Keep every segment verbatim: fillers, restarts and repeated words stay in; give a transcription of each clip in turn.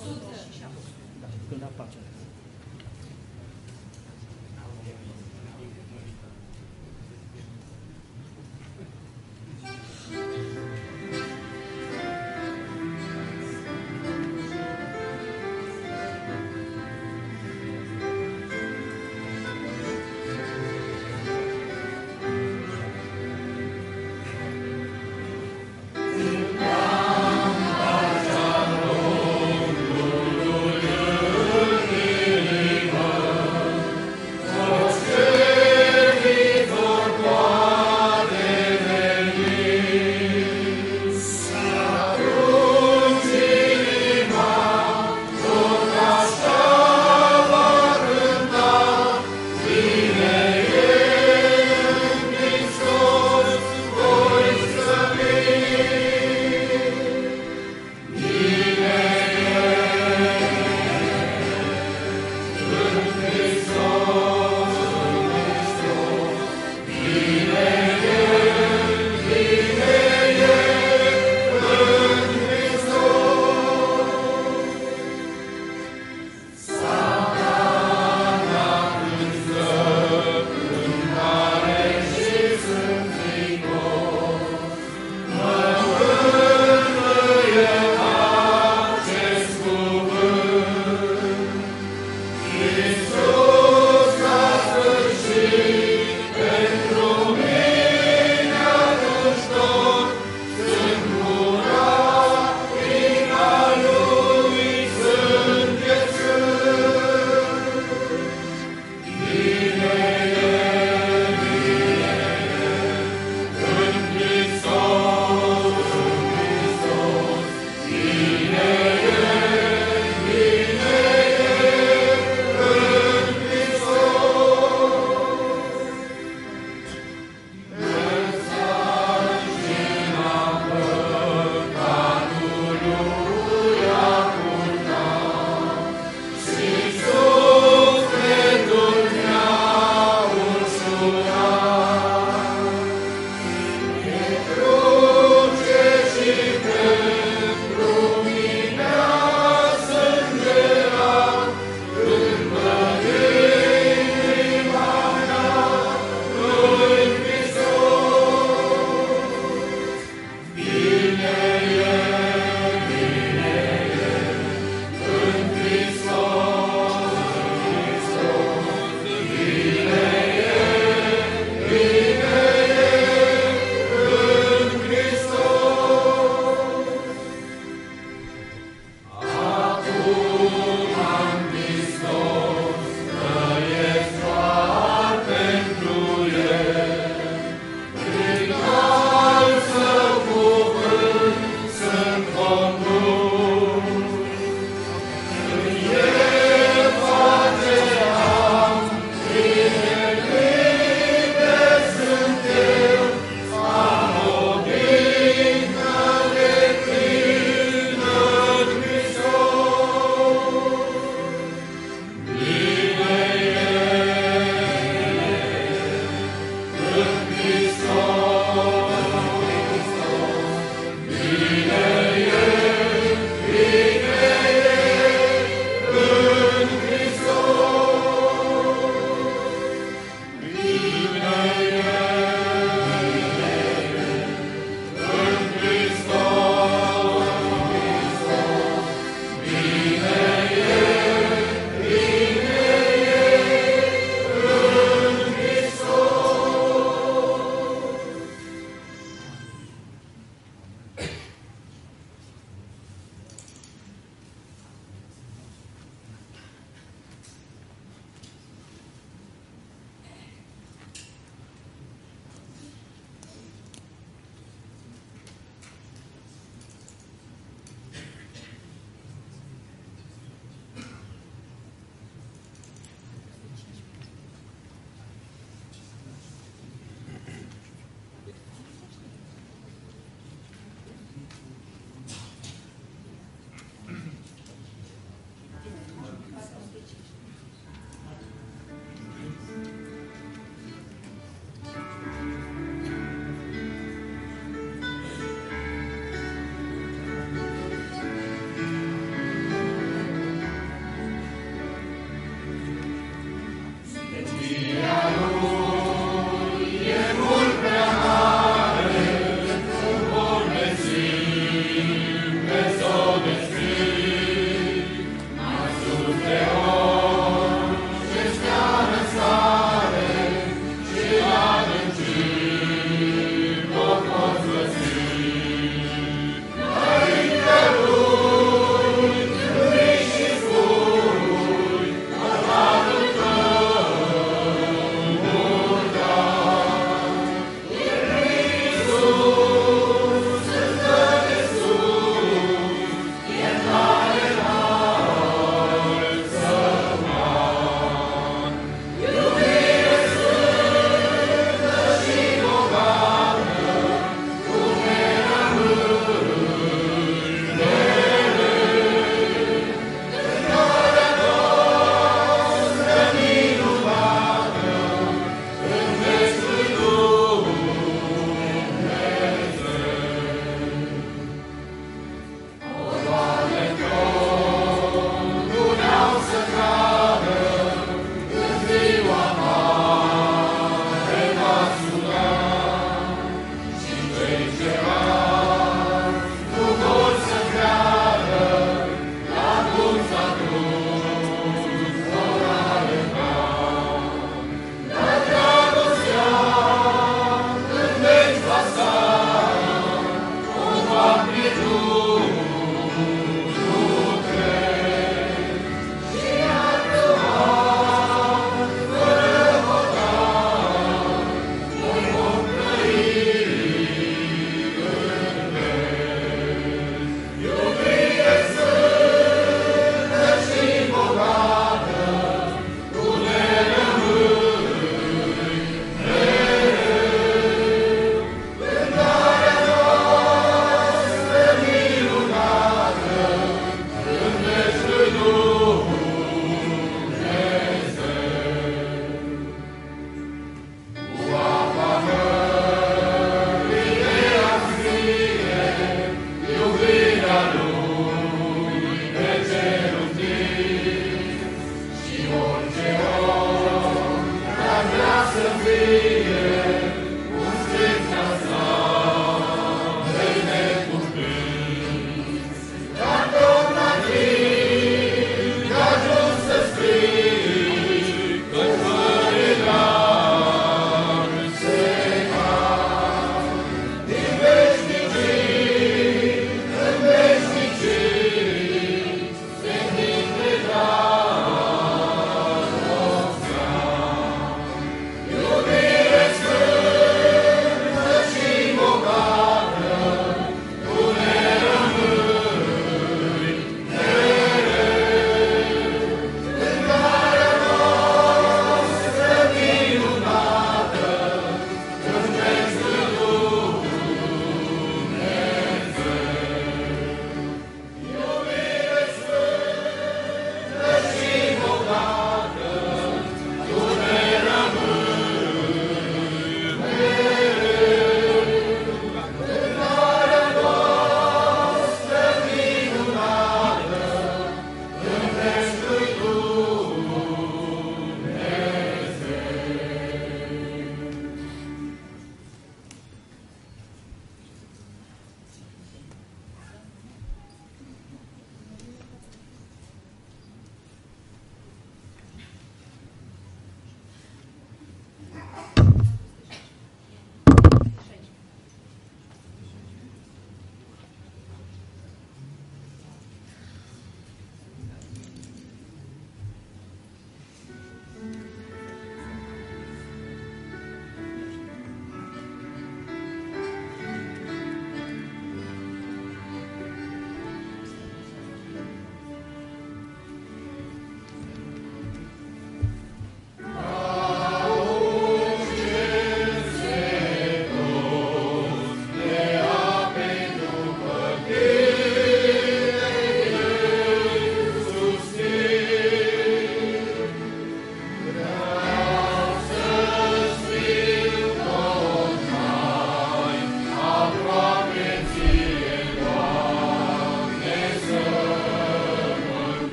Da, când apace.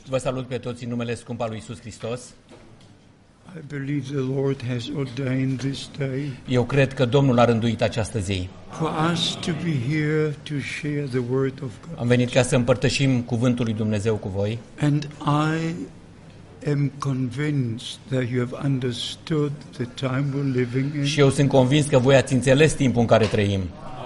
Vă salut pe toți în numele scump al lui Iisus Hristos. I believe the Lord has ordained this day Eu cred că Domnul a rânduit această zi. for us to be here to share the word of God. Am venit ca să împărtășim cuvântul lui Dumnezeu cu voi And I am convinced that you have understood the time we're living in. și eu sunt convins că voi ați înțeles timpul în care trăim.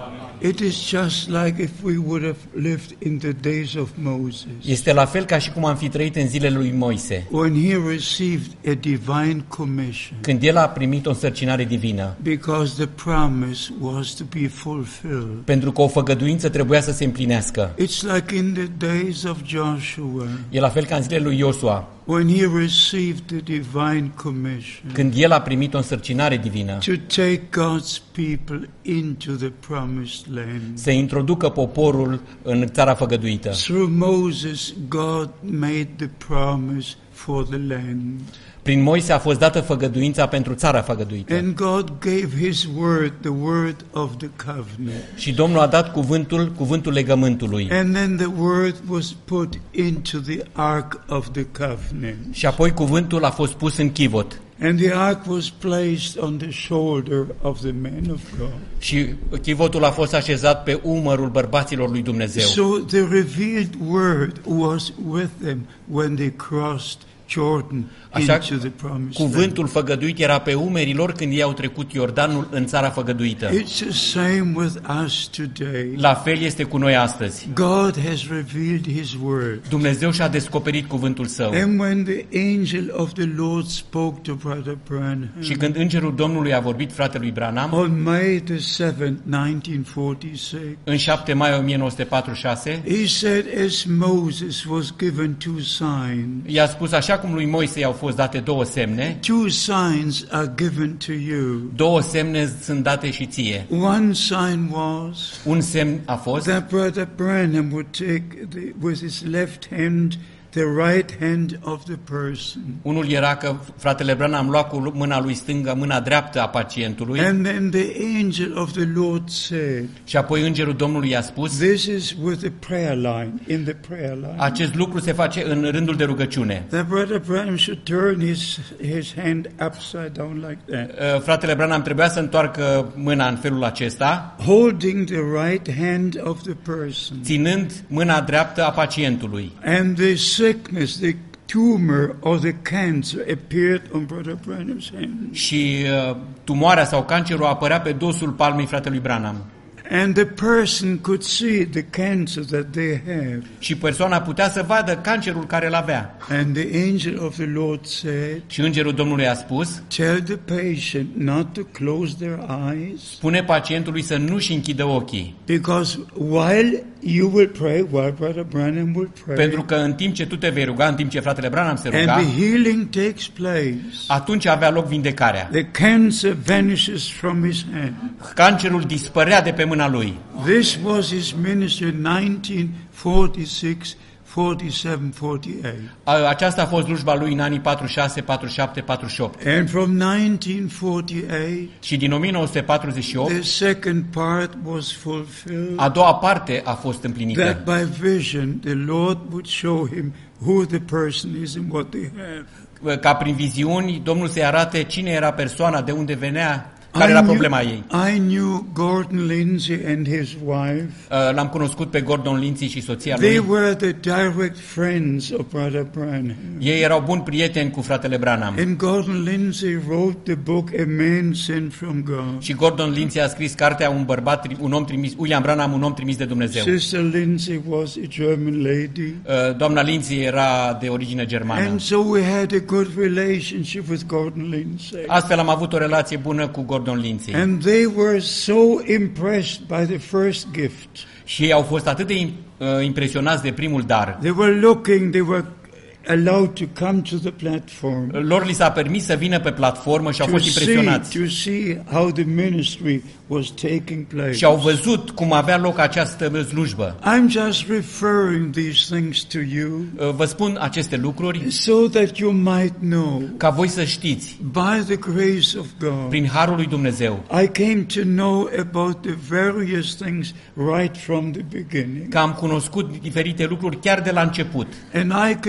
It is just like if we would have lived in the days of Moses, Este la fel ca și cum am fi trăit în zilele lui Moise, when he received a divine commission, când el a primit o însărcinare divină, because the promise was to be fulfilled. pentru că o făgăduință trebuia să se împlinească. It's like in the days of Joshua, E la fel ca în zilele lui Iosua, when he received the divine commission când el a primit o însărcinare divină to take God's people into the promised land. să introducă poporul în țara făgăduită. Through Moses, God made the promise for the land. Prin Moise a fost dată făgăduința pentru țara făgăduită. And God gave his word, the word of the covenant. Și Domnul a dat cuvântul, cuvântul legământului. And then the word was put into the ark of the covenant. Și apoi cuvântul a fost pus în chivot. And the ark was placed on the shoulder of the man of God. Și chivotul a fost așezat pe umărul bărbaților lui Dumnezeu. So the revealed word was with them when they crossed Jordan Așa, into the promised land. cuvântul făgăduit era pe umerii lor când ei au trecut Iordanul în țara făgăduită. It's the same with us today. La fel este cu noi astăzi. God has revealed his word. Dumnezeu și-a descoperit cuvântul său. And when the angel of the Lord spoke to Brother Branham Și când îngerul Domnului a vorbit fratelui Branham, on May the seventh, nineteen forty-six, în șapte mai o mie nouă sute patruzeci și șase, he said, as Moses was given two signs, i-a spus așa cum lui Moise i-au fost date două semne, two signs are given to you. două semne sunt date și ție. One sign was Un semn a fost that Brother Branham would take the, with his left hand the right hand of the person. Unul era că fratele Branham lua cu mâna lui stângă mâna dreaptă a pacientului And then the angel of the Lord said, și apoi îngerul Domnului i-a spus: this is with the prayer line, in the prayer line. acest lucru se face în rândul de rugăciune. That Brother Branham should turn his, his hand upside down like that, Uh, Fratele Branham trebuia să întoarcă mâna în felul acesta, holding the right hand of the person. ținând mâna dreaptă a pacientului. And the sickness, the tumor or the cancer appeared on Brother Branham's hand. Și uh, tumoarea sau cancerul apărea pe dosul palmei fratelui Branham. And the person could see the cancer that they have. Și persoana putea să vadă cancerul care îl avea. And the angel of the Lord said, Și îngerul Domnului a spus: tell the patient not to close their eyes, spune pacientului să nu-și închidă ochii, because while you will pray, while Brother Branham will pray, pentru că în timp ce tu te vei ruga, în timp ce fratele Branham se and ruga, the healing takes place, atunci avea loc vindecarea. the cancer vanishes from his hand. Cancerul dispărea de pe mâna lui. This was his ministry in nineteen forty-six, forty-seven, forty-eight. A- Aceasta a fost slujba lui în anii patruzeci și șase, patruzeci și șapte, patruzeci și opt. And from nineteen forty-eight, Și din o mie nouă sute patruzeci și opt, the second part was fulfilled, a doua parte a fost împlinită. that by vision the Lord would show him who the person is and what they have. Ca prin viziuni, Domnul să-i arate cine era persoana, de unde venea, care I era knew- problema ei. I knew Gordon Lindsay and his wife. Uh, L-am cunoscut pe Gordon Lindsay și soția They lui. were the direct friends of Brother Branham. Ei erau buni prieteni cu fratele Branham. And Gordon Lindsay wrote the book A Man Sent from God. Și Gordon Lindsay a scris cartea Un bărbat, tri- un om trimis, William Branham, un om trimis de Dumnezeu. Sister Lindsay was a German lady. Uh, Doamna Lindsay era de origine germană. And so we had a good relationship with Gordon Lindsay. Astfel am avut o relație bună cu Gordon Lindsay. And they were so impressed by the first gift. Și ei au fost atât de uh, impresionați de primul dar. They were looking, they were allowed to come to the platform Lor li s-a permis să vină pe platformă și au to fost see, impresionați. to see how the ministry was taking place. Și au văzut cum avea loc această slujbă. I'm just referring these things to you Uh, Vă spun aceste lucruri so that you might know, ca voi să știți, by the grace of God, prin harul lui Dumnezeu, I came to know about the various things right from the beginning. că am cunoscut diferite lucruri chiar de la început. And I can say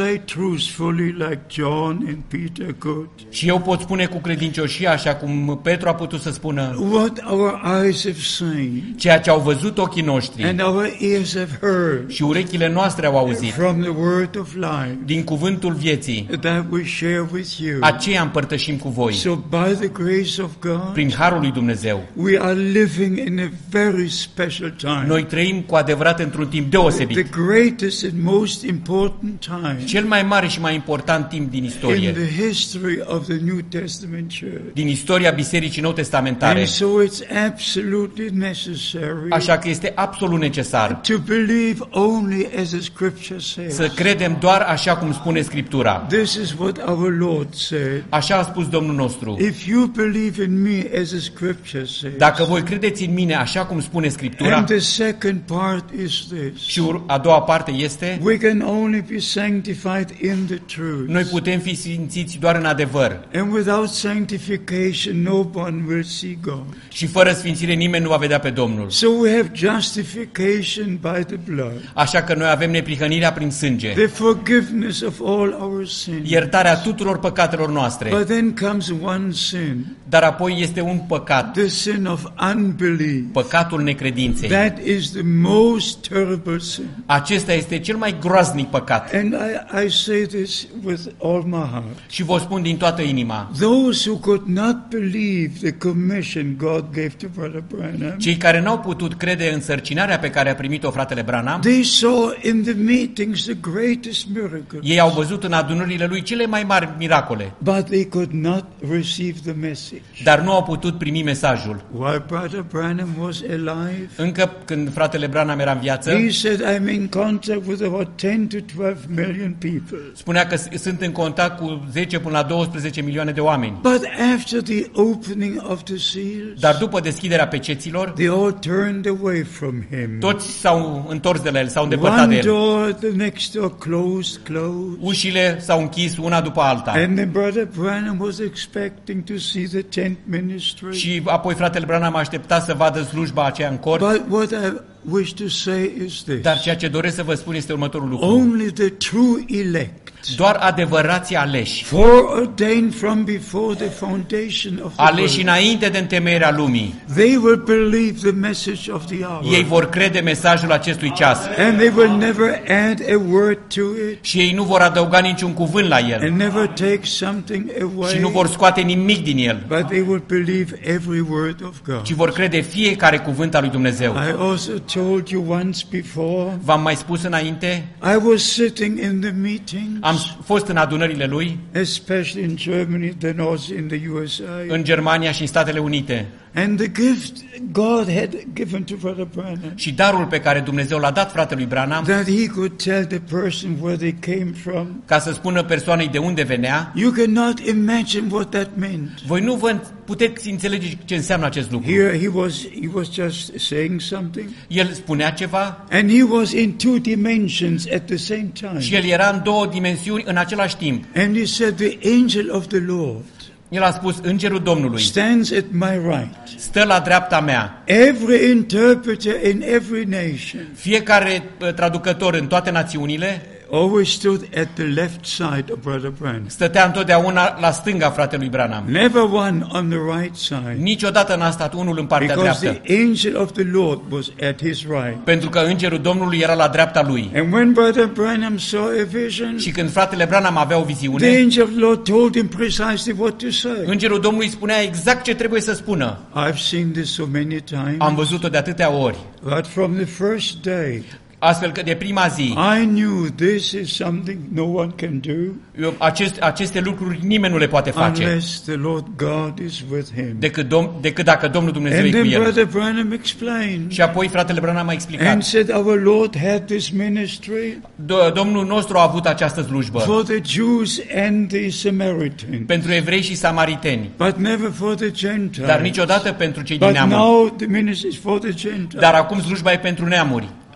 say truthfully like John and Peter could, Și eu pot spune cu credincioșie, așa cum Petru a putut să spună, what our eyes have seen ceea ce au văzut ochii noștri and our ears have heard și urechile noastre au auzit from the word of life din cuvântul vieții, that we share with you. aceea împărtășim cu voi. So by the grace of God, Prin harul lui Dumnezeu, we are living in a very special time. noi trăim cu adevărat într-un timp The deosebit. greatest and most important time Cel mai mare și mai important timp din in istorie, the history of the New Testament church. din istoria Bisericii Nou Testamentare. And so it's absolutely necessary Așa că este absolut necesar to believe only as the Scripture says. să credem doar așa cum spune Scriptura. This is what our Lord said. Așa a spus Domnul nostru. If you believe in me as the Scripture says. Dacă voi credeți în mine așa cum spune Scriptura, And the second part is this. și a doua parte este, We can only be sanctified in the truth. noi putem fi sfințiți doar în adevăr. And without sanctification, no one will see God. Și fără sfințire nimeni nu va vedea pe Domnul. So we have justification by the blood, Așa că noi avem neprihănirea prin sânge, the forgiveness of all our sins. iertarea tuturor păcatelor noastre. But then comes one sin, Dar apoi este un păcat, the sin of unbelief. păcatul necredinței. That is the most terrible sin. Acesta este cel mai groaznic păcat. And I, I say this with all my heart. Și vă spun din toată inima, Those who could not believe the commission God gave to Brother Branham, cei care n-au putut crede în sărcinarea pe care a primit-o fratele Branham, they saw in the meetings the greatest miracles, ei au văzut în adunările lui cele mai mari miracole, but they could not receive the message. dar nu au putut primi mesajul. While Brother Branham was alive, Încă când fratele Branham era în viață, he said, I'm in contact with about ten to twelve million people. spunea că sunt în contact cu zece până la douăsprezece milioane de oameni. But after the opening of the seals, Dar după deschiderea peceților, they all turned away from him. toți s-au întors de la el, s-au îndepărtat de One el. door, the next door closed, closed. Ușile s-au închis una după alta. And then Brother Branham was expecting to see the tent ministry. Și apoi fratele Branham aștepta să vadă slujba aceea în cort. But what I wish to say is this. Dar ceea ce doresc să vă spun este următorul lucru. Only the true elect, Doar adevărații aleși, foreordained from before the foundation of the aleși world, înainte de întemeierea lumii, they will believe the message of the hour. ei vor crede mesajul acestui ceas And they will never add a word to it și ei nu vor adăuga niciun cuvânt la el and never take something și nu away, vor scoate nimic din el, but they will believe every word of God. ci vor crede fiecare cuvânt al lui Dumnezeu. I also told you once before, V-am mai spus înainte, I was sitting in the meetings, am fost în adunările lui, especially in Germany, then also in the U S A. în Germania și în Statele Unite. And the gift God had given to Brother Branham, Și darul pe care Dumnezeu l-a dat fratelui Branham, that he could tell the person where they came from, ca să spună persoanei de unde venea, you cannot imagine what that meant. voi nu vă puteți înțelege ce înseamnă acest lucru. Here he was, he was just saying something, El spunea ceva and he was in two dimensions at the same și time. el era în două dimensiuni în același timp. And he said, the angel of the Lord El a spus, Îngerul Domnului stands at my right. stă la dreapta mea. Every interpreter in every nation Fiecare uh, traducător în toate națiunile always stood at the left side of Brother Branham. stătea întotdeauna la stânga fratelui Branham. Never one on the right side. Niciodată n-a stat unul în partea Because dreaptă, the angel of the Lord was at his right. pentru că Îngerul Domnului era la dreapta lui. And when Brother Branham saw a vision, Și când fratele Branham avea o the viziune, angel of the Lord told him precisely what to say. Îngerul Domnului spunea exact ce trebuie să spună. I've seen this so many Am times, văzut-o de atâtea ori. but from the first day, Astfel că de prima zi, I knew this is something no one can do eu, acest, aceste lucruri nimeni nu le poate face, unless the Lord God is with him. decât, dom, decât dacă Domnul Dumnezeu And e cu then el. Brother Branham explained Și apoi fratele Branham a and explicat. said our Lord had this ministry Do- Domnul nostru a avut această slujbă for the Jews and the Samaritans, pentru evrei și samariteni, but never for the Gentiles. dar niciodată pentru cei din But neamuri. now the ministry is for the Gentiles. Dar acum slujba e pentru neamuri.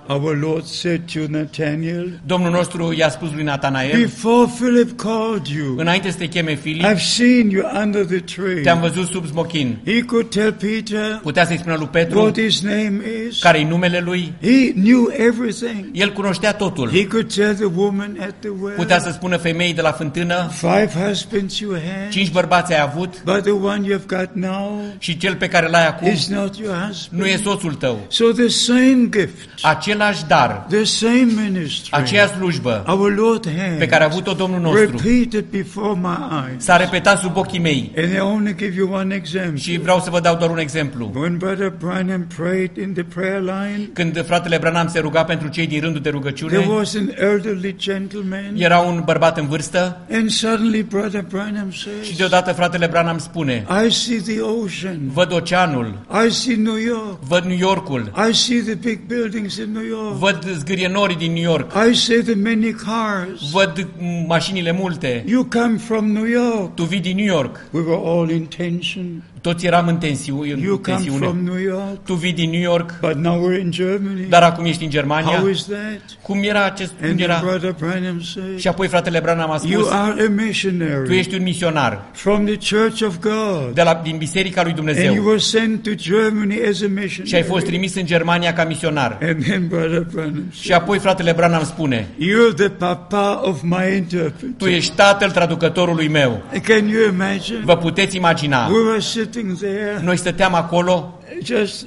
Our Lord said to Nathanael, Domnul nostru i-a spus lui Natanael, before Philip called you, înainte să te cheme Filip, I've seen you under the tree. te-am văzut sub smochin. He could tell Peter Putea să-i spună lui Petru what his name is. care-i numele lui. He knew everything. El cunoștea totul. He could tell the woman at the well, Putea să spună femeii de la fântână, five husbands you had, cinci bărbați ai avut but the one you've got now și cel pe care l-ai acum is not your husband. nu e soțul tău. So the same gift, Același dar, the same ministry, aceeași slujbă our Lord pe had, care a avut-o Domnul nostru repeated before my eyes. s-a repetat sub ochii mei. And I only give you one example. Și vreau să vă dau doar un exemplu. When Brother Branham prayed in the prayer line, Când fratele Branham se ruga pentru cei din rândul de there rugăciune, was an elderly gentleman, era un bărbat în vârstă and suddenly Brother Branham și says, deodată fratele Branham spune, I see the ocean, văd oceanul, I see New York, văd New Yorkul, I see the big buildings in New York, văd zgârienorii din New York, I see the many cars. văd mașinile multe. You come from New York. Tu vii din New York. We were all in tension. Toți eram în tensiu- You în come tensiune. from New York, Tu vii din New York, but now we're in Germany. dar acum ești în Germania. How is that? Cum era acest cum And then era? Brother Branham says, Și apoi fratele Branham a you spus, are a tu missionary ești un misionar from the Church of God. de la, din Biserica lui And you Dumnezeu were sent to Germany as a și ai missionary. fost trimis în Germania ca misionar. And then Brother Branham Și said, apoi fratele Branham spune, you're the papa of my tu interpreter. ești tatăl traducătorului meu. Can you imagine? Vă puteți imagina? We were sitting there Noi stăteam acolo, just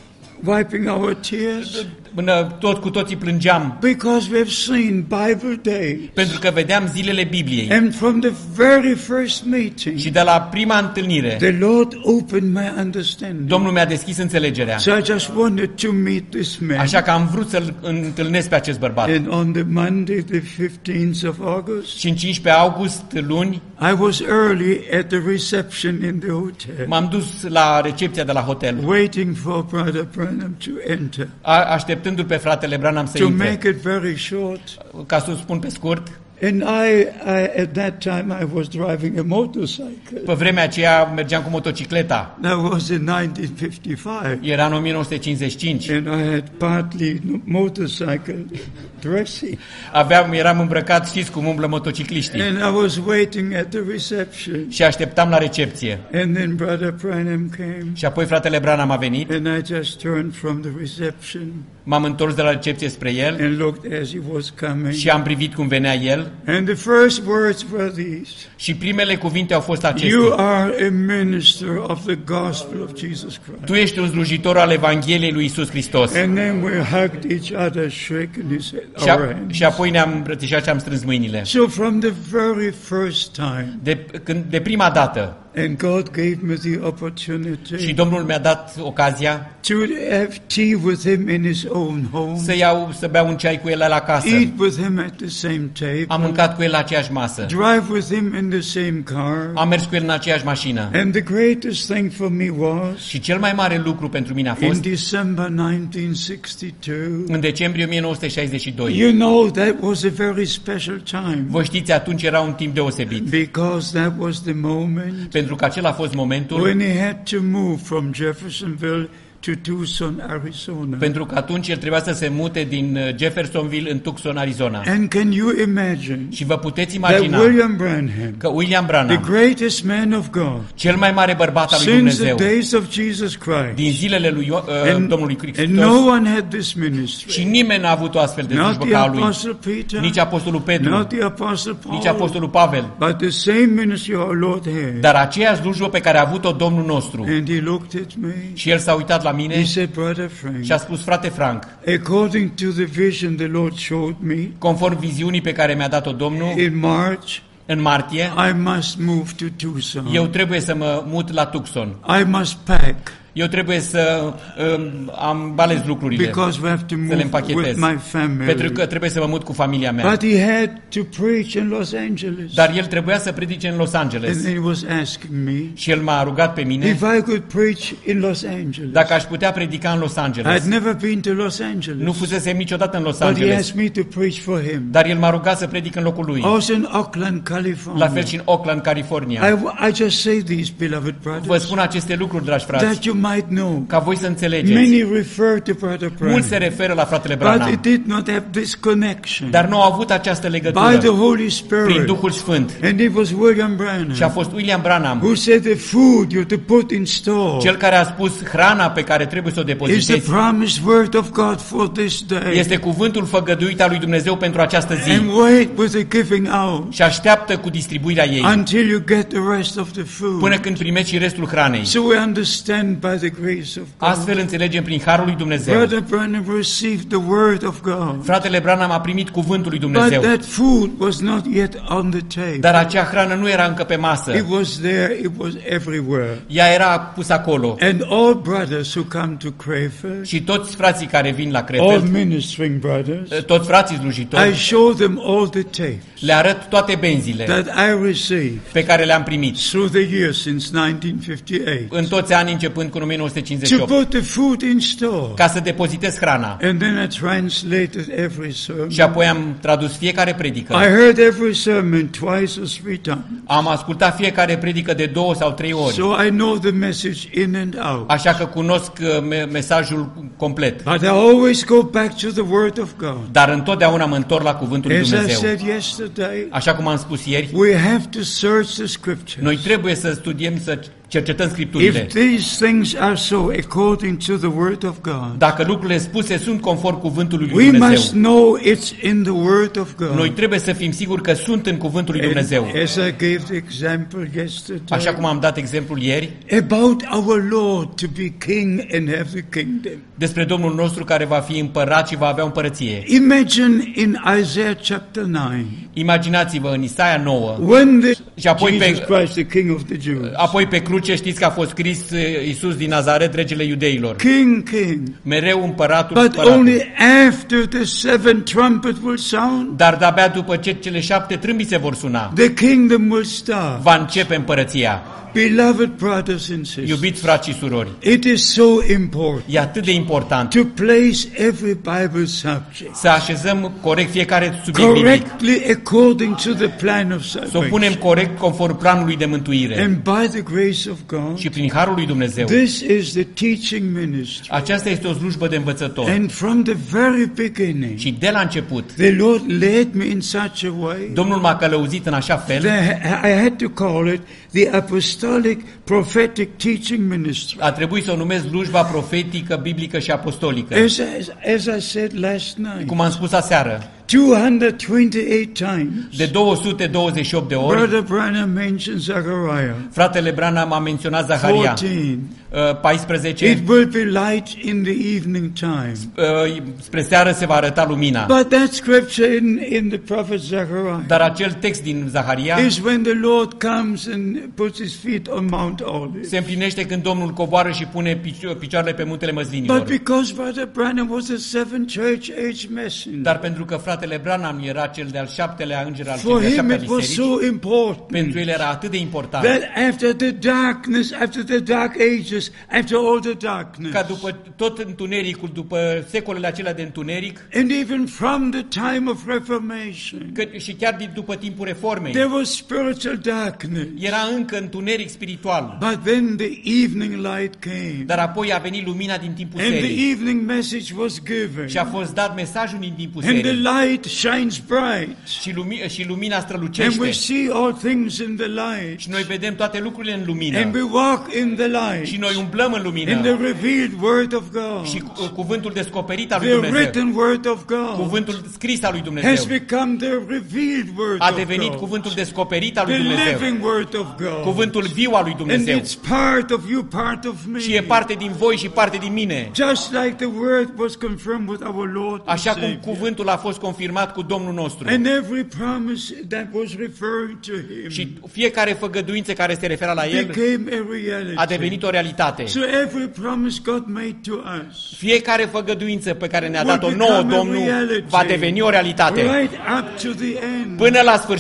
wiping our tears până tot cu toții plângeam, because we've seen Bible Day. pentru că vedeam zilele Bibliei. And from the very first meeting, Și de la prima întâlnire, the Lord opened my understanding. Domnul mi-a deschis înțelegerea. So I just wanted to meet this man. Așa că am vrut să-l întâlnesc pe acest bărbat. And on the Monday, the fifteenth of August, Și în cincisprezece august, luni, I was early at the reception in the hotel, m-am dus la recepția de la hotel, waiting for Brother Branham to enter. a- așteptându-l pe fratele Branham să To intre. make it very short, Ca să o spun pe scurt, and I, I at that time I was driving a motorcycle. pe vremea aceea mergeam cu motocicleta. That was in nineteen fifty-five, Era în o mie nouă sute cincizeci și cinci. and I had partly motorcycle dressing, Aveam, eram îmbrăcat, știți cum umblă motocicliștii. and I was waiting at the reception. Și așteptam la recepție. And then Brother Branham came, Și apoi fratele Branham a venit, and I just turned from the reception m-am întors de la recepție spre el and looked as he was coming. și am privit cum venea el. And the first words were these: Și primele cuvinte au fost you acestea. are a minister of the gospel of Jesus Christ. Tu ești un slujitor al Evangheliei lui Isus Hristos. And then we hugged each other, shaking his Și, our a, hands. și apoi ne-am îmbrățișat și am strâns mâinile. So from the very first time, De, când, de prima dată. and God gave me the opportunity Și Domnul mi-a dat ocazia to have tea with him in his own home, să iau, să beau un ceai cu el la casă. eat with him at the same Am table, mâncat cu el la aceeași masă. drive with him in the same car. Am mers cu el în aceeași mașină. And the greatest thing for me was Și cel mai mare lucru pentru mine a in fost December nineteen sixty-two. în decembrie o mie nouă sute șaizeci și doi. You know, that was a very special time Vă știți, atunci era un timp deosebit. because that was the moment Pentru că acela a fost momentul when he had to move from Jeffersonville to Tucson, Arizona. pentru că atunci el trebuia să se mute din Jeffersonville în Tucson, Arizona. And can you imagine Și vă puteți that imagina William Branham, că William the Branham, greatest man of God, cel mai mare bărbat al lui since the Dumnezeu, days of Jesus Christ, din zilele lui Io- uh, and, Domnului and Hristos, no one had this și ministry, nimeni n-a avut o astfel de not slujbă the ca a lui, Apostle Peter, nici Apostolul Petru, not the Apostle nici Paul, Apostolul Pavel, but the same ministry our Lord had. dar aceeași slujbă pe care a avut-o Domnul nostru. And he looked at me, Și el s-a uitat la mine he said, Brother Frank, și a spus, frate Frank, according to the vision the Lord showed me, conform viziunii pe care mi-a dat-o Domnul, in March, în martie, I must move to Tucson. eu trebuie să mă mut la Tucson. I must pack Eu trebuie să um, ambalez lucrurile, because we have to să le move împachetez, with my family. pentru că trebuie să mă mut cu familia mea. But he had to preach in Los Angeles. Dar el trebuia să predice în Los And Angeles then he was asking me și el m-a rugat pe mine if I could preach in Los Angeles. dacă aș putea predica în Los I Angeles. had never been to Los Angeles. Nu fusesem niciodată în Los But he Angeles, asked me to preach for him. dar el m-a rugat să predic în locul lui. Also in Oakland, La fel California. și în Oakland, California. I, I just say these, beloved Vă brothers, spun aceste lucruri, dragi frați, that you might know. ca voi să înțelegeți. Many refer to Brother Mulți se Branham, referă la fratele but they Branham, did not have this connection dar nu au avut această by legătură the Holy prin Spirit. Duhul Sfânt. And it was William Și a Branham fost William Branham, who said the food you to put in store cel care a spus hrana pe care trebuie să o is the depozitezi promised word of God for this day. este cuvântul făgăduit al lui Dumnezeu pentru această zi And wait with the giving out și așteaptă cu distribuirea ei until you get the rest of the food. până când primești și restul hranei. So we understand by the grace of God. Astfel înțelegem prin harul lui Dumnezeu. Brother Branham received the word of God. Fratele Branham a primit cuvântul lui But Dumnezeu, that food was not yet on the table. dar acea hrană nu era încă pe masă. It was there, it was everywhere. Ea era pusă acolo. And all brothers who come to Crayford, Și toți frații care vin la all Krefeld, ministering brothers, toți frații I slujitori, show them all the tapes le arăt toate benzile that I received pe care le-am primit through the years since nineteen fifty-eight în toți anii începând cu nouăsprezece cincizeci și to opt, put the food in store. ca să depozitez hrana. And then I translated every sermon. Și apoi am tradus fiecare predică. I heard every sermon twice or three times. Am ascultat fiecare predică de două sau trei ori. So I know the message in and out. Așa că cunosc uh, me- mesajul complet. But I always go back to the Word of God. Dar întotdeauna mă întorc la cuvântul lui As I Dumnezeu. said yesterday, Așa cum am spus ieri, we have to search the Scriptures. noi trebuie să studiem, să cercetăm Scripturile. If these things are so according to the Word of God, Dacă lucrurile spuse sunt conform cuvântului lui we must Dumnezeu, know it's in the Word of noi God. trebuie să fim siguri că sunt în cuvântul lui Dumnezeu. And as I gave the example yesterday, Așa cum am dat exemplul ieri about our Lord to be King and have the kingdom. despre Domnul nostru care va fi împărat și va avea o împărăție. Imagine in Isaiah chapter nine, Imaginați-vă în Isaia nouă, when the și apoi Jesus pe, Christ, the King of the Jews, apoi pe cruce știți că a fost scris uh, Iisus din Nazaret, regele iudeilor. King, King. Mereu împăratul, But împăratul. only after the seventh trumpet will sound, Dar de-abia după ce cele șapte trâmbițe vor suna, the kingdom will start. va începe împărăția. Beloved brothers and sisters, Iubiți frați și surori, it is so important e atât de important to place every Bible subject să așezăm corect fiecare subiect biblic, correctly according to the plan of să o salvation. punem corect conform planului de mântuire. And by the grace of God, Și prin harul lui Dumnezeu, this is the teaching ministry. aceasta este o slujbă de învățător. And from the very beginning, Și de la început, the Lord led me in such a way Domnul m-a călăuzit în așa fel, that I had to call it the apostolic prophetic teaching ministry. a trebuit să o numesc slujba profetică, biblică și apostolică. As I, as I said last night, Cum am spus aseară, two hundred twenty-eight times, de două sute douăzeci și opt de ori, Brother Branham mentions Zechariah. fratele Branham a menționat Zaharia, fourteen. uh, paisprezece, It will be light in the evening time. uh, spre seară se va arăta lumina. But that scripture in, in the prophet Zechariah Dar acel text din Zaharia is when the Lord comes and puts his feet on Mount Olive. se împlinește când Domnul coboară și pune picio- picioarele pe muntele Măslinilor. But because Brother Branham was a seven church age messenger, Dar pentru că fratele Branham era cel de-al șaptelea înger al for celei de-a him șaptea it was biserici, so important pentru el era atât de important that after the darkness, after the dark ages, after all the darkness, ca după tot întunericul, după secolele acelea de întuneric, and even from the time of Reformation, că, și chiar din după timpul reformei, there was spiritual darkness. era încă întuneric spiritual. But then the evening light came, Dar apoi a venit lumina din timpul and the serii evening message was given, și a fost dat mesajul din timpul and the serii light shines bright, și, lumi, și lumina and we strălucește see all things in the light, și noi vedem toate lucrurile în and lumină we walk in the light, și noi umblăm în in lumină the revealed word of God. și cu- cuvântul descoperit al lui The Dumnezeu, written word of God cuvântul scris al lui has Dumnezeu, become the revealed word a of devenit God, cuvântul descoperit al lui the Dumnezeu, living word of God, cuvântul viu al lui and Dumnezeu it's part of you, part of me. și e parte din voi și parte din mine. Just like the word was confirmed with our Lord and Așa cum Savior. cuvântul a fost confirmat cu Domnul nostru And every promise that was referring to him și fiecare făgăduință care se referea la el became a reality. a devenit o realitate. So every promise God made to us Fiecare făgăduință pe care ne-a will dat-o nouă become a Domnul reality va deveni o realitate right up to the end. până la sfârșit.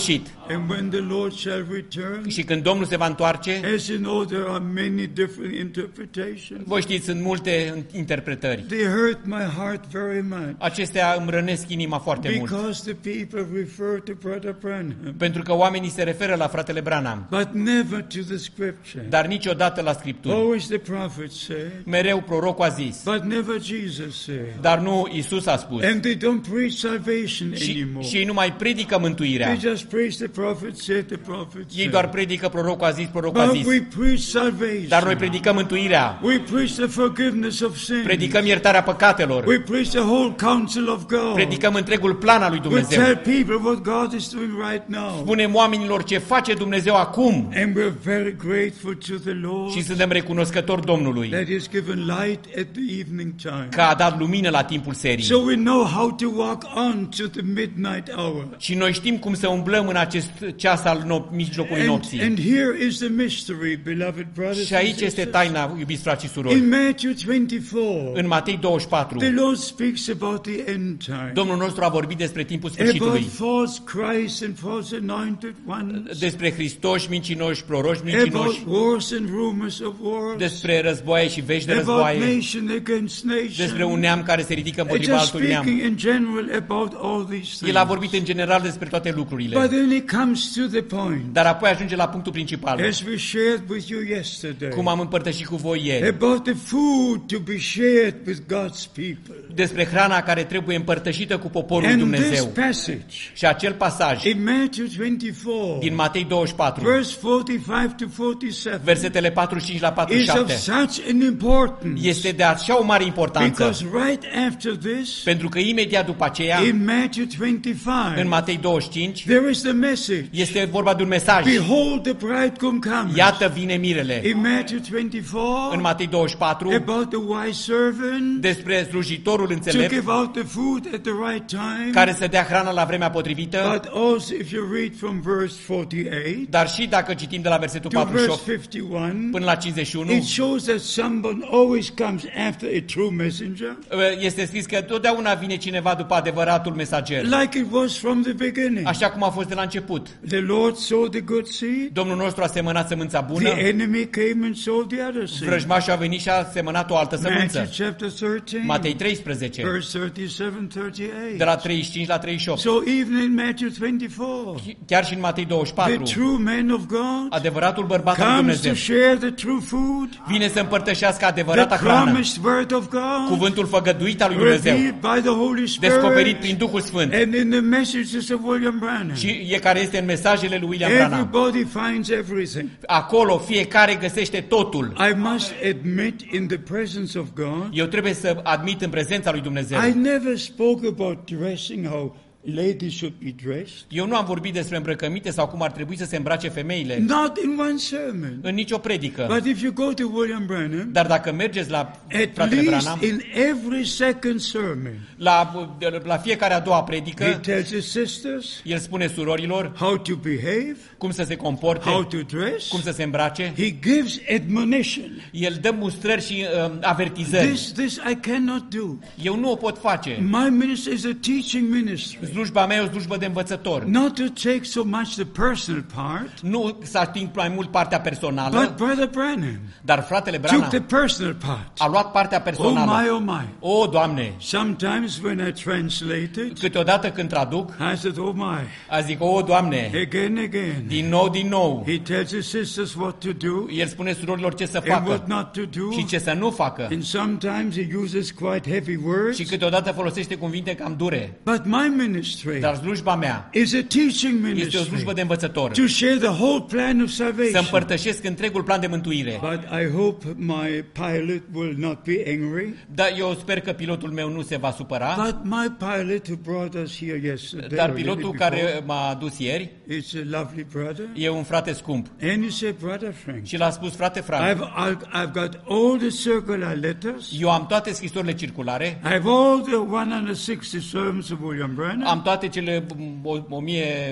And when the Lord shall return, Și când Domnul se va întoarce, as you know, there are many different interpretations. voi știți, sunt multe interpretări. They hurt my heart very much Acestea îmi rănesc inima foarte mult. because the people refer to Brother Branham, Pentru că oamenii se referă la fratele Branham, but never to the Scripture. dar niciodată la Scripturi. Always the prophet said, Mereu prorocul a zis, but never Jesus said. dar nu Isus a spus. And they don't preach salvation Și, anymore. și ei nu mai predică mântuirea. They just preach the prophet said, the prophet Ei said. doar predică prorocul a zis, prorocul a But zis. we preach salvation. Dar noi predicăm mântuirea. We preach the forgiveness of sin. Predicăm iertarea păcatelor. We preach the whole counsel of God. Predicăm întregul plan al lui We Dumnezeu. tell people what God is doing right now. Spunem oamenilor ce face Dumnezeu acum. And we're very grateful to the Lord Și suntem recunoscători Domnului that He's given light at the evening time. că a dat lumină la timpul serii. So we know how to walk on to the midnight hour. Și noi știm cum să umblăm în acest ceas al no- mijlocului And, nopții. and here is the mystery, beloved brothers Și and aici este sisters. taina, iubiți frați și In surori. Matthew twenty-four, În Matei douăzeci și patru, the Lord speaks about the end time. Domnul nostru a vorbit despre timpul About sfârșitului, false Christ and false anointed ones. despre Hristoși mincinoși, proroși About mincinoși, wars and rumors of wars. despre războaie și vești de About războaie, nation against despre un nation. neam care se ridică And împotriva just altui neam. speaking in general about all these El a things. vorbit în general despre toate But lucrurile, then it comes to the point, dar apoi ajunge la punctul principal, as we shared with you yesterday, cum am împărtășit cu voi ieri, about the food to be shared with God's people. despre hrana care trebuie împărtășită cu poporul lui And this Dumnezeu. passage Și acel pasaj in Matthew twenty-four, din Matei douăzeci și patru, verse forty-five to forty-seven, versetele patruzeci și cinci la patruzeci is și of șapte, such an importance, este de așa o mare importanță, because right after this, pentru că imediat după aceea, in Matthew în twenty-five, Matei douăzeci și cinci, there is the message, este vorba de un mesaj. behold the bridegroom comes. Iată vine mirele. In Matthew twenty-four, În Matei douăzeci și patru, about the wise servant despre slujitorul to înțelept give out the food at the right time. care să dea hrana la vremea potrivită, But also, if you read from verse forty-eight dar și dacă citim de la versetul to patruzeci și verse opt fifty-one, până la cincizeci și unu, it shows that someone always comes after a true messenger, este scris că totdeauna vine cineva după adevăratul mesager, like it was from the beginning. așa cum a fost de la început. The Lord sowed the good seed, Domnul nostru a semănat sămânța bună, the enemy came and sowed the other seed. vrăjmașul a venit și a semănat o altă Matthew sămânță. chapter thirteen, Matei treisprezece, verse thirty-seven, de thirty-eight. la treizeci și cinci la treizeci și opt. So even in Matthew twenty-four, Chiar și în Matei douăzeci și the patru, true man of God adevăratul bărbat al lui comes to Dumnezeu share the true food, vine să împărtășească adevărata the hrană, promised word of God, cuvântul făgăduit al lui Dumnezeu, revealed by the Holy descoperit Spirit, prin Duhul Sfânt, and in the messages of William Branham. și e care este în mesajele lui William Branham. Everybody finds everything. Acolo fiecare găsește totul. I must admit, in the presence of God, Eu trebuie să admit în prezența lui Dumnezeu. I never spoke about dressing, how ladies should be dressed. Eu nu am vorbit despre îmbrăcăminte sau cum ar trebui să se îmbrace femeile Not in one sermon. în nicio predică. But if you go to William Branham, Dar dacă mergeți la at fratele least Branham, in every second sermon, la, la fiecare a doua he predică, tells his sisters el spune surorilor how to behave, cum să se comporte, how to dress. cum să se îmbrace. He gives admonition. El dă mustrări și uh, avertizări. This, this I cannot do. Eu nu o pot face. My ministry is a teaching ministry. Slujba mea e o slujbă de învățător. Not to take so much the personal part, Nu să ating mai mult partea personală, but Brother Branham dar fratele took the Branham personal part. a luat partea Oh my, personală. oh my. O, Doamne, Sometimes when I translated, câteodată când traduc, I said, oh my. a zic, o, Doamne, Again, again. din nou, din nou. He tells his sisters what to do El spune surorilor ce să and what facă not to do. și ce să nu facă. And sometimes he uses quite heavy words. Și câteodată folosește cuvinte cam dure. But my ministry Dar slujba mea is a teaching este o slujbă ministry de învățător. to share the whole plan of Să salvation. împărtășesc întregul plan de mântuire. But I hope my pilot will not be angry. Dar eu sper că pilotul meu nu se va supăra. But my pilot who brought us here yesterday, Dar or the pilotul day before, care m-a adus ieri it's a lovely brother. e un frate scump. And he said, Brother Frank, Și l-a spus, frate Frank, I've, I've, I've got all the circular letters. eu am toate scrisorile circulare, I have all the one hundred sixty sermons of William Branham. am toate cele o, o mie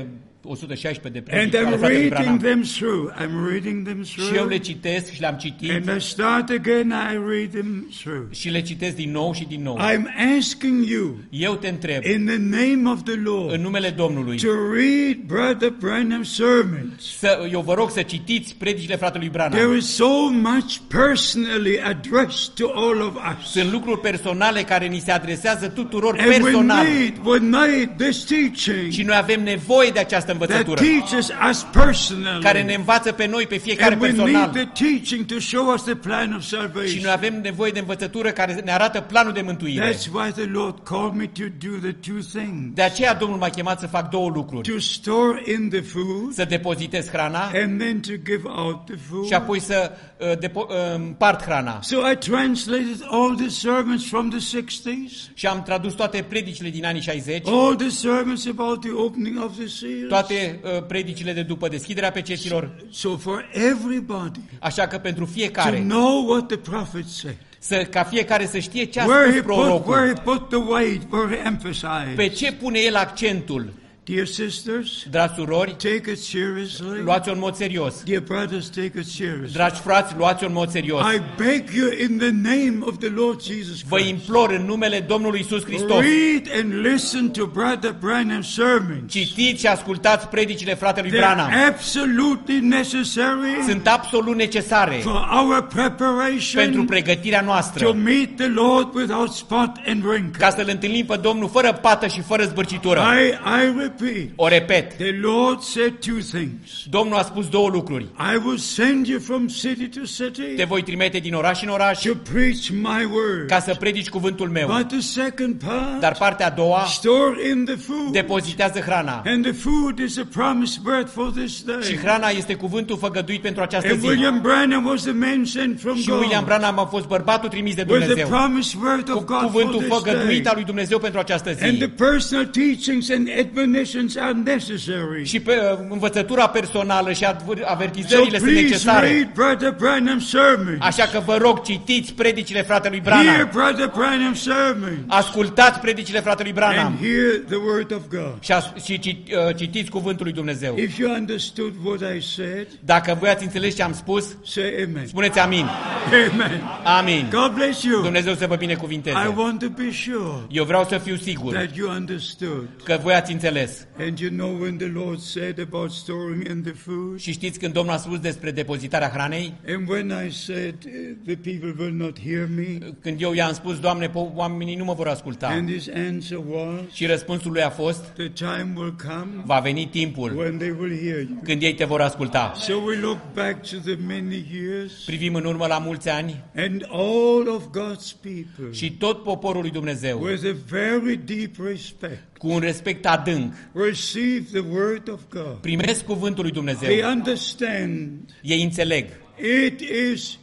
o sută șaisprezece de And predici ale I'm fratelui reading Branham. them through. I'm reading them Și eu through. le citesc și le-am citit And I start again, I read them through. și le citesc din nou și din nou. I'm asking you, Eu te întreb, in the name of the în Lord, numele Domnului, to read Brother Branham's sermons. să, eu vă rog să citiți predicile fratelui There Branham. is so much personally addressed to all of us. Sunt lucruri personale care ni se adresează tuturor And we personal. need, we need this teaching Și noi avem nevoie de această that învățătură teaches us personally. care ne învață pe noi, pe fiecare And we need personal. the teaching to show us the plan of Și noi salvation. avem nevoie de învățătură care ne arată planul de mântuire. That's why the Lord called me to do the two things. De aceea Domnul m-a chemat să fac două lucruri. To store in the food Să depozitez hrana and then to give out the food. și apoi să uh, depo- uh, împart hrana. So I translated all the sermons from the sixties, Și am tradus toate predicile din anii șaizeci, all the sermons about the opening of the seals. toate uh, predicile de după deschiderea peceților, So for everybody așa că pentru to fiecare, know what the prophet said, să, ca fiecare să știe ce a where spus he put, where prorocul, he put the weight, where he emphasized. pe ce pune el accentul. Dear sisters, Dragi surori, take it seriously. luați-o în mod serios. Dear brothers, take it seriously. Dragi frați, luați-o în mod serios. I beg you in the name of the Lord Jesus Vă Christ. implor în numele Domnului Iisus Hristos, Read and listen to Brother Branham's sermons. citiți și ascultați predicile fratelui They're Branham. absolutely necessary Sunt absolut necesare for our preparation pentru pregătirea to noastră, meet the Lord without spot and wrinkle. ca să-L întâlnim pe Domnul fără pată și fără zbârcitură. I, I repeat, O repet, the Lord said two things. Domnul a spus două lucruri. I will send you from city to city Te voi trimite din oraș în oraș to preach my word. ca să predici cuvântul meu. But the second part, Dar partea a doua, store in the food. depozitează hrana. And the food is a promised bread for this Și day. hrana este cuvântul făgăduit pentru această And zi. William Branham was the man sent from Și William God Branham a fost bărbatul trimis de with the Dumnezeu, promised word cu of God for cuvântul this făgăduit day. al lui Dumnezeu pentru această And the zi. personal teachings and admonitions are necessary. Și pe, uh, învățătura personală și adver- So avertizările sunt please necesare. read Brother Branham's sermons. Așa că vă rog, citiți predicile fratelui Hear Branham. Brother Branham's sermons. Ascultați predicile fratelui Branham. And hear the word of God. Și, as- și cit, uh, citiți cuvântul lui Dumnezeu. If you understood what I said, Dacă voi ați înțeles ce am spus, say amen. spuneți amin. Amen. Amin. God bless you. Dumnezeu să vă I binecuvinteze. want to be sure Eu vreau să fiu sigur that you understood. că voi ați înțeles. And you know when the Lord said about storing in the food, Și știți când Domnul a spus despre depozitarea hranei? and when I said uh, the people will not hear me, Când eu i-am spus, Doamne, po- oamenii nu mă vor asculta. and his answer was, Și răspunsul lui a fost, the time will come va veni timpul when they will hear you. când ei te vor asculta. So we look back to the many years, Privim în urmă la mulți ani and all of God's people, și tot poporul lui Dumnezeu, with a very deep respect, cu un respect adânc, receive the word of God. primesc cuvântul lui They Dumnezeu. understand Ei înțeleg it is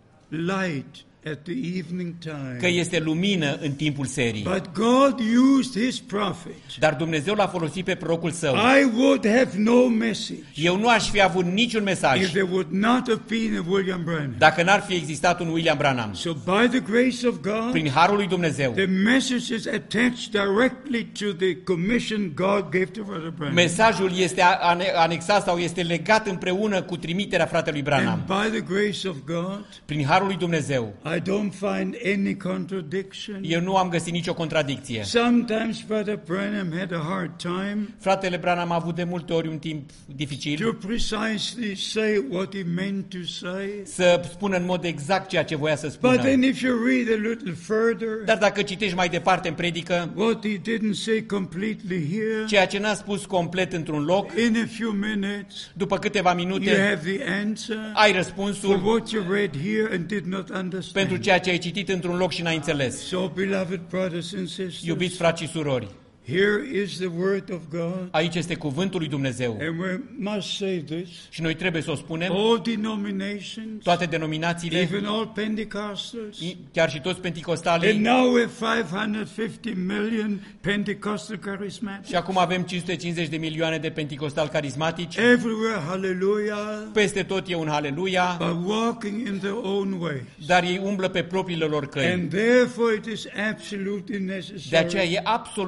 light at the evening time. că este lumină în timpul serii. But God used his prophet. Dar Dumnezeu l-a folosit pe prorocul său. I would have no message Eu nu aș fi avut niciun mesaj if there would not have been a William Branham. dacă n-ar fi existat un William Branham. So by the grace of God, Prin harul lui Dumnezeu, the message is attached directly to the commission God gave to Brother Branham. mesajul este ane- anexat sau este legat împreună cu trimiterea fratelui Branham. And by the grace of God, Prin harul lui Dumnezeu, I don't find any contradiction. eu nu am găsit nicio contradicție. Sometimes Brother Branham had a hard time Fratele Branham a avut de multe ori un timp to dificil precisely say what he meant to say. să spună în mod exact ceea ce voia să But spună. then if you read a little further, Dar dacă citești mai departe în predică, what he didn't say completely here, ceea ce n-a spus complet într-un loc, in a few minutes, după câteva you minute have the answer ai for răspunsul what you read here and did not understand. pentru ceea ce ai citit într-un loc și n-ai înțeles. So, beloved brothers and sisters, Iubiți frați și surori, here is the word of God, aici este cuvântul lui Dumnezeu and we must say this. și noi trebuie să o spunem. All denominations, Toate denominațiile, even all Pentecostals, chiar și toți and penticostalii, now we have five hundred fifty million Pentecostal charismatics. și acum avem cinci sute cincizeci de milioane de penticostali carismatici, Everywhere, hallelujah, peste tot e un haleluia, but walking in their own way. dar ei umblă pe propriile lor căi. And therefore it is absolutely De aceea necessary e absolut necesar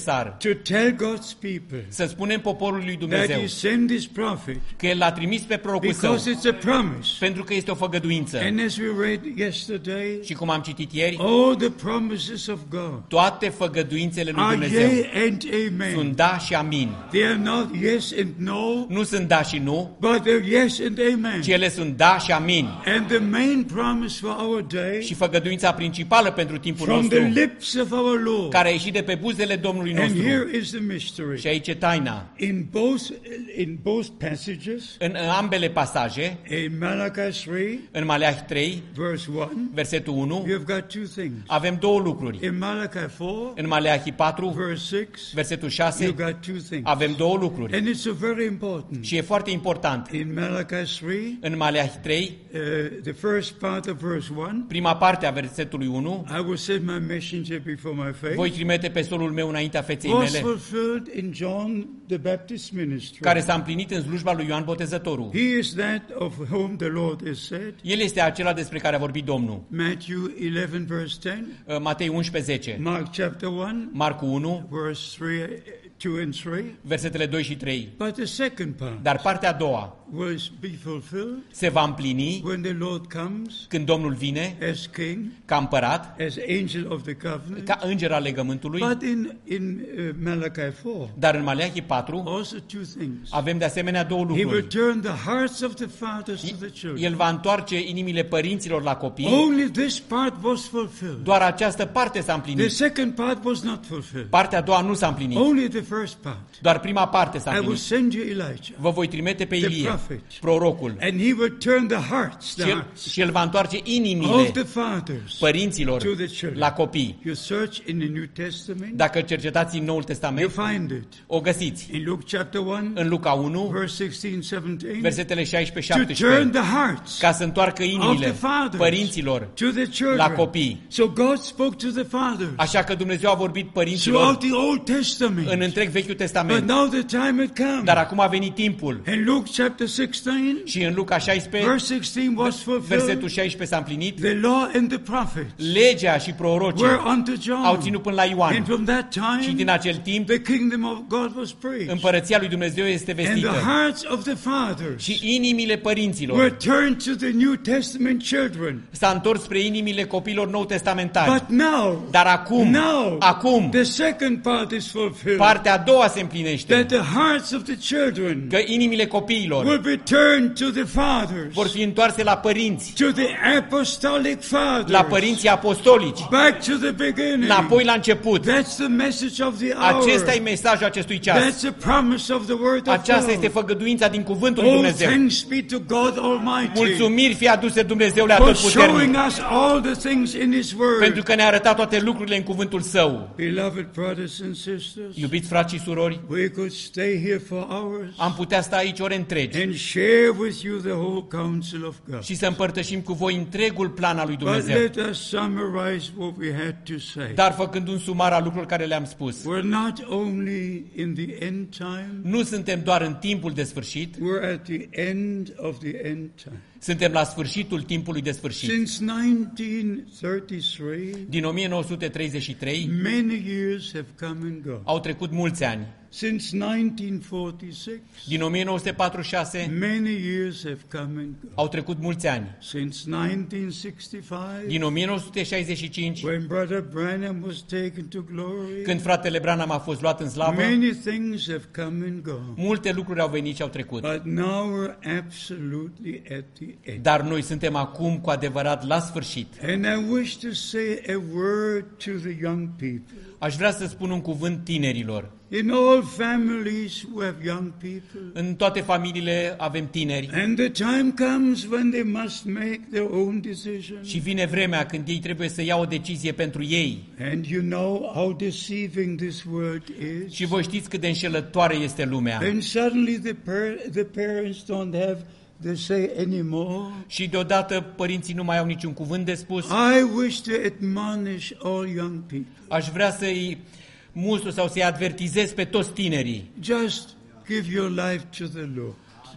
necesar to tell God's people să spunem poporului lui that Dumnezeu He sent His prophet că El l-a trimis pe prorocul său because it's a promise. pentru că este o făgăduință. And as we read yesterday, Și cum am citit ieri, all the promises of God toate făgăduințele lui are Dumnezeu yea and amen. sunt da și amin. They are not yes and no, Nu sunt da și nu, but they're yes and amen. ci ele sunt da și amin. And the main promise for our day, Și făgăduința principală pentru timpul from the nostru, lips of our Lord. care a ieșit de pe buzele Domnului And nostru. here is the mystery. Și aici e taina. In both in both passages, În ambele pasaje, in Malachi three, în Maleahi trei, verse one, versetul unu, you have got two things. avem două lucruri. In Malachi four, În Maleahi patru, verse six, versetul șase, you got two things. avem două lucruri. And it's a very important. Și e foarte important. In Malachi three, În Maleahi trei, uh, the first part of verse one, prima parte a versetului unu, I will send my messenger before my face, voi trimite pe solul meu înaintea feței was mele, fulfilled in John the Baptist ministry. care s-a împlinit în slujba lui Ioan Botezătorul. He is that of whom the Lord has said, El este acela despre care a vorbit Domnul. Matthew eleven verse ten, Uh, Matei unsprezece zece, Mark chapter one, Marcu unu, verse three, two and three. versetele doi și trei. But the second part Dar partea a doua will be fulfilled se va împlini when the Lord comes când Domnul vine as King, ca împărat, as angel of the covenant. ca înger al legământului. But in in uh, Malachi four, Dar în Maleahi patru also two things. avem de asemenea două He will lucruri. turn the hearts of the fathers to the children. El va întoarce inimile părinților la copii. Only this part was fulfilled. Doar această parte s-a The împlinit. second part was not fulfilled. Partea a doua nu s-a împlinit. Only the first part. Doar prima parte s-a I will împlinit. send you Elijah, Vă voi trimite pe the Ilie, prophet, prorocul, and he will turn the hearts, the și el, hearts și el va întoarce inimile of the fathers părinților to the children. la copii. You search in the New Testament, Dacă cercetați în Noul you Testament, find it. o găsiți. In Luke chapter one, În Luca unu, verse sixteen, seventeen, versetele șaisprezece to turn șaptesprezece, the hearts ca să întoarcă of the inimile fathers părinților to the la children. copii. So God spoke to the fathers Așa că Dumnezeu a vorbit părinților throughout the Old Testament. în întreg Vechiul But Testament. now the time had come. Dar acum a venit timpul. In Luke chapter sixteen, Și în Luca șaisprezece, verse sixteen was fulfilled. versetul șaisprezece s-a împlinit. The law and the prophets Legea și prorocii were unto John. au ținut până la And Ioan. from that Și din time, acel timp, the kingdom of God was preached. împărăția lui Dumnezeu este And the vestită. hearts of the fathers Și inimile were părinților turned to the New Testament children. s-a întors spre inimile copiilor nou testamentari. But now, Dar acum, now, acum, the second part is fulfilled. partea a doua se împlinește. That the hearts of the children Că inimile copiilor will be turned to the fathers, vor fi întoarse la părinți, to the apostolic fathers, la părinții apostolici, back to the beginning. înapoi la început. That's the message of the hour. Acesta e mesajul acestui ceas. That's the promise of the word of Aceasta este God. făgăduința din cuvântul lui All Dumnezeu. thanks be to God Almighty Mulțumiri fie aduse Dumnezeule for Atotputernic, showing us all the things in His pentru word. că ne-a arătat toate lucrurile în cuvântul Său. Beloved brothers and sisters, Iubiți frați și surori, we could stay here for hours am putea sta aici ore întregi and share with you the whole counsel of God. și să împărtășim cu voi întregul plan al lui But Dumnezeu. let us summarize what we had to say. Dar făcând un sumar al lucrurilor care le-am spus, We're not only in the end time, nu suntem doar în timpul de sfârșit, we're at the end of the end time. suntem la sfârșitul timpului de sfârșit. Since nineteen thirty-three, Din o mie nouă sute treizeci și trei many years have come and gone. au trecut mulți ani. Since nineteen forty-six, Din o mie nouă sute patruzeci și șase many years have come and gone. au trecut mulți ani. Since nineteen sixty-five, Din o mie nouă sute șaizeci și cinci, when Brother Branham was taken to glory, când fratele Branham a fost luat în slavă, many things have come and gone. multe lucruri au venit și au trecut. But now we're absolutely at the end. Dar noi suntem acum cu adevărat la sfârșit. And I wish to say a word to the young people. Aș vrea să spun un cuvânt tinerilor. In all families we have young people. În toate familiile avem tineri And the time comes when they must make their own decisions. și vine vremea când ei trebuie să ia o decizie pentru ei. And you know how deceiving this world is. Și voi știți cât de înșelătoare este lumea. And suddenly the, par- the parents don't have the say anymore. Și deodată părinții nu mai au niciun cuvânt de spus. I wish to admonish all young people. Aș vrea să-i mustru sau să-i advertizez pe toți tinerii. Just give your life to the Lord.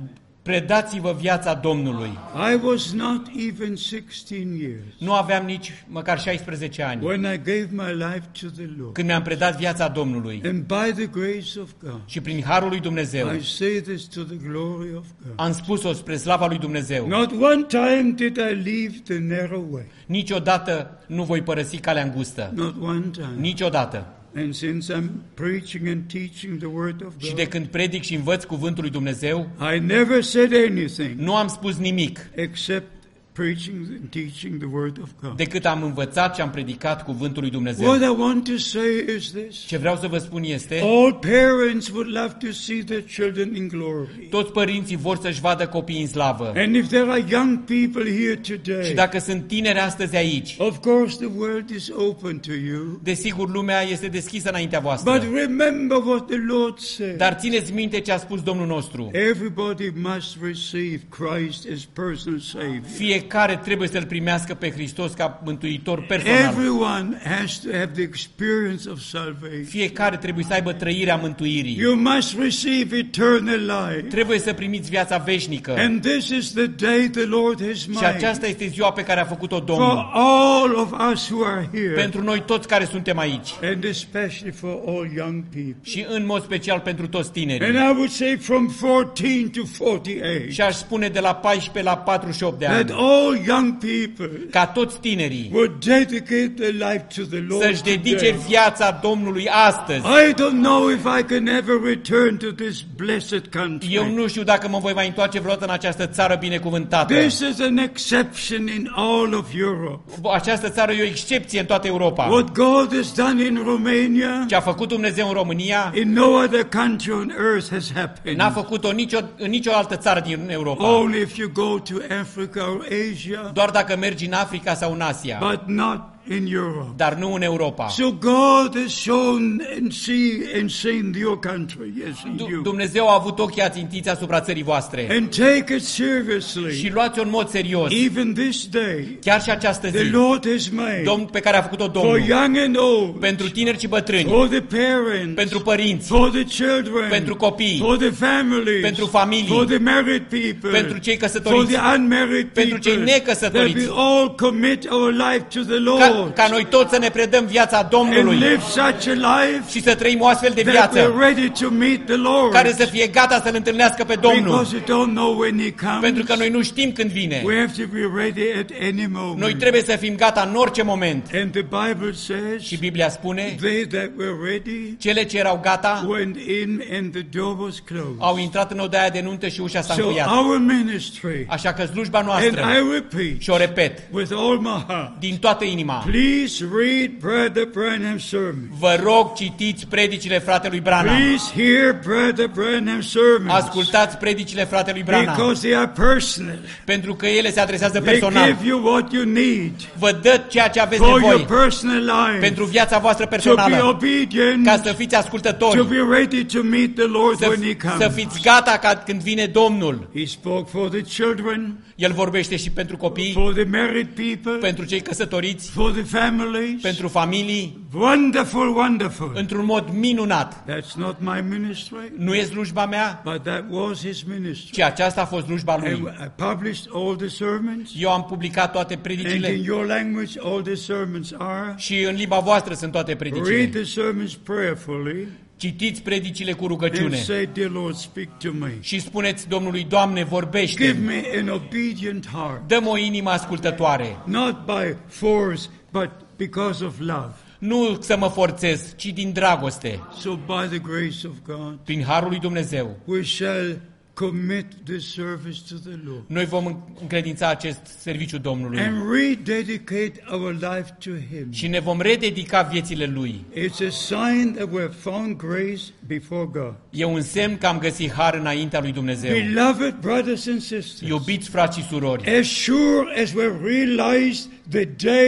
Predați-vă viața Domnului. I was not even sixteen years Nu aveam nici măcar șaisprezece ani when I gave my life to the Lord. când mi-am predat viața Domnului. And by the grace of God, Și prin harul lui Dumnezeu I say this to the glory of God. am spus-o spre slava lui Dumnezeu. Not one time did I leave the narrow way. Niciodată nu voi părăsi calea îngustă. Not one time. Niciodată. And since I'm preaching and teaching the word of Și de God, când predic și învăț cuvântul lui Dumnezeu, I never said anything nu am spus nimic except preaching and teaching the word of God. decât am învățat și am predicat cuvântul lui Dumnezeu. What I want to say is this. Ce vreau să vă spun este, All parents would love to see their children in glory. toți părinții vor să-și vadă copiii în slavă. And if there are young people here Și today, dacă sunt tineri astăzi aici, of course the world is open to you. desigur lumea este deschisă înaintea But voastră. remember what the Lord said. Dar țineți minte ce a spus Domnul nostru. Everybody must receive Christ as personal Savior. Fiecare trebuie să-L primească pe Hristos ca mântuitor personal. Everyone has to have the experience of salvation. Fiecare trebuie să aibă trăirea mântuirii. You must receive eternal life. Trebuie să primiți viața veșnică. And this is the day the Lord has Și made aceasta este ziua pe care a făcut-o for Domnul. all of us who are here, Pentru noi toți care suntem aici. and especially for all young people. Și în mod special pentru toți And tinerii. I would say from fourteen to forty-eight, Și aș spune de la paisprezece la patruzeci și opt de that ani. all young people Ca toți tinerii would dedicate their life to the Lord să-și dedice today. viața Domnului astăzi. I don't know if I can ever return to this blessed country. Eu nu știu dacă mă voi mai întoarce vreodată în această țară binecuvântată. This is an exception in all of Europe. Această țară e o excepție în toată Europa. What God has done in Romania, Ce a făcut Dumnezeu în România, in no other country on earth has happened. n-a făcut-o nicio, în nicio altă țară din Europa. Only if you go to Africa or Asia, Doar dacă mergi în Africa sau în Asia, but not in Europe. dar nu în Europa. So God has shown and see and seen your country, yes, in Du- you. Dumnezeu a avut ochii ațintiți asupra țării voastre. And take it Și seriously. luați-o în mod serios. Even this day, Chiar și această the zi, Lord has made Domn, pe care a făcut-o for Domnul, young and old, pentru tineri și bătrâni, for the parents, pentru părinți, for the children, pentru copii, for the families, pentru familii, for the married people, pentru cei for căsătoriți, the unmarried pentru cei people, that necăsătoriți, we all commit our life to the ca, Lord ca noi toți să ne predăm viața and Domnului live such a life și să trăim o astfel de that viață we're ready to meet the Lord, care să fie gata să-L întâlnească pe Domnul. because we don't know when He Pentru că comes. noi nu știm când vine. We have to be ready at any moment. Noi trebuie să fim gata în orice moment. And the Bible says, Și Biblia spune, they that were ready cele ce erau gata went in and the door was closed. au intrat în odaia de nuntă și ușa s-a So încuiat. our ministry, Așa că slujba and noastră, I repeat, și o repet, with all my heart, din toată inima, please read Brother Branham's sermon. vă rog, citiți predicile fratelui Branham. Please hear Brother Branham's sermons. Ascultați predicile fratelui Branham, Because they are personal. pentru că ele se adresează They personal. give you what you need Vă dă ceea ce aveți for your nevoie personal life, pentru viața voastră to be personală, obedient, ca să fiți to ascultători, be ready to meet the Lord să, when He să comes. fiți gata ca când vine Domnul. He spoke for the children, El vorbește și pentru copii, for the married people, pentru cei căsătoriți, for the families. pentru familii, Wonderful, wonderful. într-un mod minunat. That's not my ministry, Nu e slujba mea, but that was His ministry. ci aceasta a fost slujba And lui. I published all the sermons, Eu am publicat toate and predicile in your language all the sermons are. și în limba voastră sunt toate Read predicile. the sermons prayerfully Citiți predicile cu and rugăciune say, Dear Lord, speak to me. și spuneți Domnului, Doamne, Give vorbește, me an obedient heart, dă-mi o inimă ascultătoare, not by force, but because of love. nu să mă forțez, ci din dragoste, So by the grace of God, prin harul lui Dumnezeu. we shall commit this service to the Lord Noi vom încredința acest serviciu Domnului and rededicate our life to Him. și ne vom rededica viețile Lui. It's a sign that we've found grace before God. E un semn că am găsit har înaintea lui Dumnezeu. Beloved brothers and sisters, Iubiți frați și surori, as sure as we've realized the day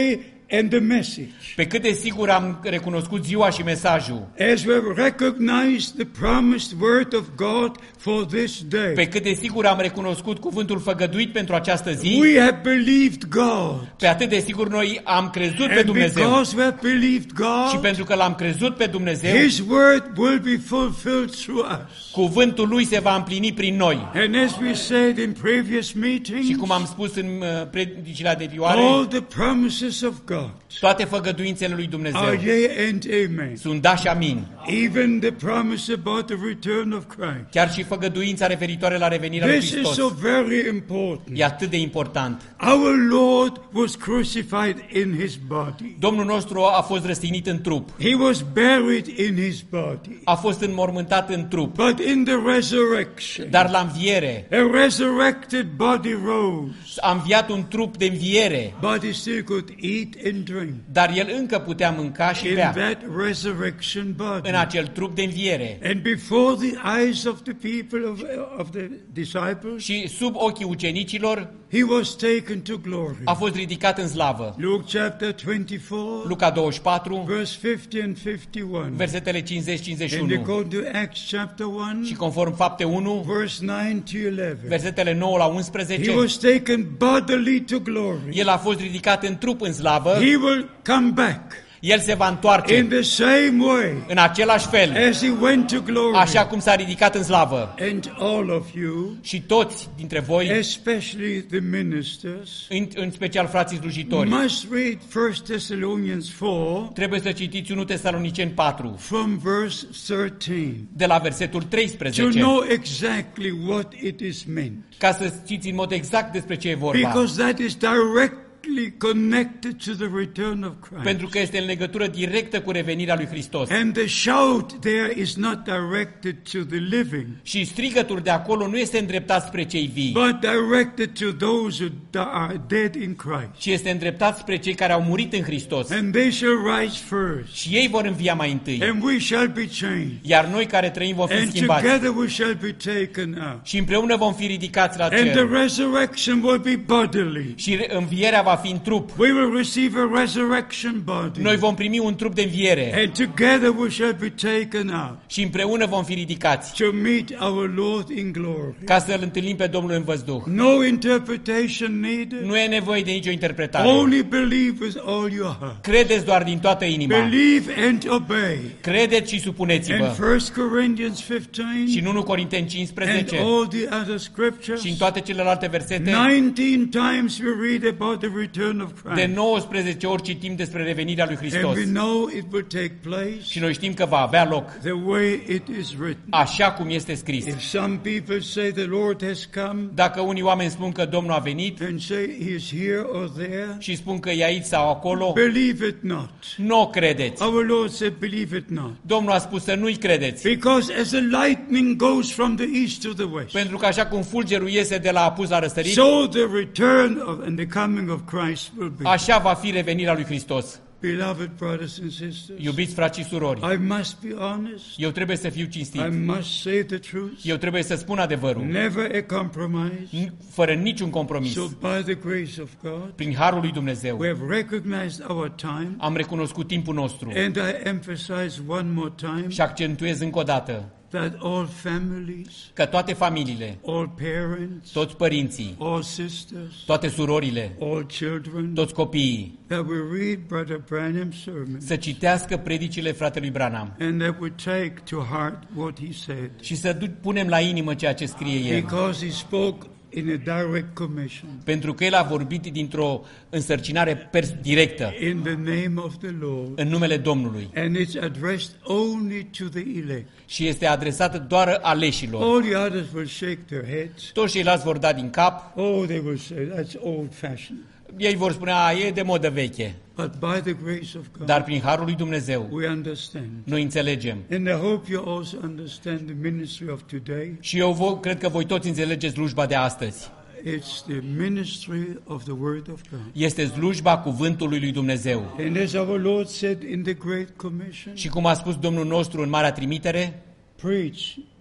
and the message. Pe cât de sigur am recunoscut ziua și mesajul, As we have recognized the promised word of God for this day, pe cât de sigur am recunoscut cuvântul făgăduit pentru această zi, we have believed God. pe atât de sigur noi am crezut pe And Dumnezeu. because we have believed Și God, pentru că l-am crezut pe Dumnezeu, His word will be fulfilled through us. cuvântul lui se va împlini prin noi. And as we said in previous Și meetings, cum am spus în uh, predicile anterioare, all the promises of God toate făgăduințele lui Dumnezeu are yea and amen. sunt da și amin. Even the promise about the return of Christ. Chiar și făgăduința referitoare la revenirea lui This is Hristos so very important. e atât de important. Our Lord was crucified in His body. Domnul nostru a fost răstignit în trup, He was buried in His body. a fost înmormântat în trup, But in the resurrection, dar la înviere a resurrected body rose. a înviat un trup de înviere, But He still could eat and drink dar el încă putea mânca și in bea that resurrection body. în acel trup de înviere. And before the eyes of the people of, of the disciples, Și sub ochii ucenicilor He was taken to glory. a fost ridicat în slavă. Luke chapter twenty-four, Luca douăzeci și patru, verse fifty and fifty-one. versetele cincizeci cincizeci și And unu. according to Acts chapter one, Și conform Fapte unu, verse nine to eleven. versetele nouă la He unsprezece, was taken bodily to glory. el a fost ridicat în trup în slavă, He will come back el se va întoarce in the same way în același fel, as He went to glory. așa cum s-a ridicat în slavă. And all of you, Și toți dintre voi, especially the ministers, în, în special frații slujitori, must read First Thessalonians four trebuie să citiți unu Tesaloniceni patru, from verse thirteen de la versetul to treisprezece, know exactly what it is meant. ca să știți în mod exact despre ce e vorba. Because that is directly connected to the return of Christ. Pentru că este în legătură directă cu revenirea lui Hristos. And the shout there is not directed to the living, Și strigătul de acolo nu este îndreptat spre cei vii, but directed to those who da- are dead in Christ. ci este îndreptat spre cei care au murit în Hristos. And they shall rise first, Și ei vor învia mai întâi. and we shall be changed, Iar noi care trăim vom fi and schimbați. together we shall be taken up. Și împreună vom fi ridicați la And the cer. resurrection will be bodily. Și re- învierea va fi în trup. We will receive a resurrection body. Noi vom primi un trup de înviere. And together we shall be taken up Și împreună vom fi ridicați. to meet our Lord in glory. Ca să-L întâlnim pe Domnul în văzduh. No interpretation needed. Nu e nevoie de nicio interpretare. Only believe with all your heart. Credeți doar din toată inima. Believe and obey. Credeți și And supuneți-vă. First Corinthians fifteen Și în unu Corinteni and cincisprezece all the other scriptures, și în toate celelalte versete, nineteen times we read about the return of de Christ. nouăsprezece ori citim despre revenirea lui And Hristos. we know it will take place Și noi știm că va avea loc the way it is written. așa cum este scris. If some people say the Lord has come Dacă unii oameni spun că Domnul a venit and say He is here or there, și spun că e aici sau acolo, believe it not. nu o credeți. Our Lord said, believe it not. Domnul a spus să nu-i credeți. Because as the lightning goes from the east to the west, Pentru că așa cum fulgerul iese de la apus la răsărit, so the return of and the coming of Christ will be. așa va fi revenirea lui Hristos. Beloved brothers and sisters, Iubiți frați și surori, I must be honest. eu trebuie să fiu cinstit. I must say the truth. Eu trebuie să spun adevărul, Never a compromise. n- fără niciun compromis. So by the grace of God, Prin harul lui Dumnezeu we have recognized our time, am recunoscut timpul nostru and I emphasize one more time și accentuez încă o dată that all families, că toate familiile, all parents, toți părinții, all sisters, toate surorile, all children, toți copiii, that we read Brother Branham's sermon să citească predicile fratelui Branham and that we take to heart what he said, și să du- punem la inimă ceea ce scrie el. because he spoke in a direct commission Pentru că el a vorbit dintr-o însărcinare pers- directă, in the name of the Lord, în numele Domnului, and it's addressed only to the elect. și este adresată doar aleșilor. All the others will shake their heads. Toți ceilalți vor da din cap, Oh, they will say that's old-fashioned. ei vor spune, a, e de modă veche. But by the grace of God, Dar prin harul lui Dumnezeu we understand. noi înțelegem. And I hope you also understand the ministry of today. Și eu vo- cred că voi toți înțelegeți slujba de astăzi. It's the ministry of the Word of God. Este slujba cuvântului lui Dumnezeu. And as our Lord said in the Great Commission, Și cum a spus Domnul nostru în Marea Trimitere, preach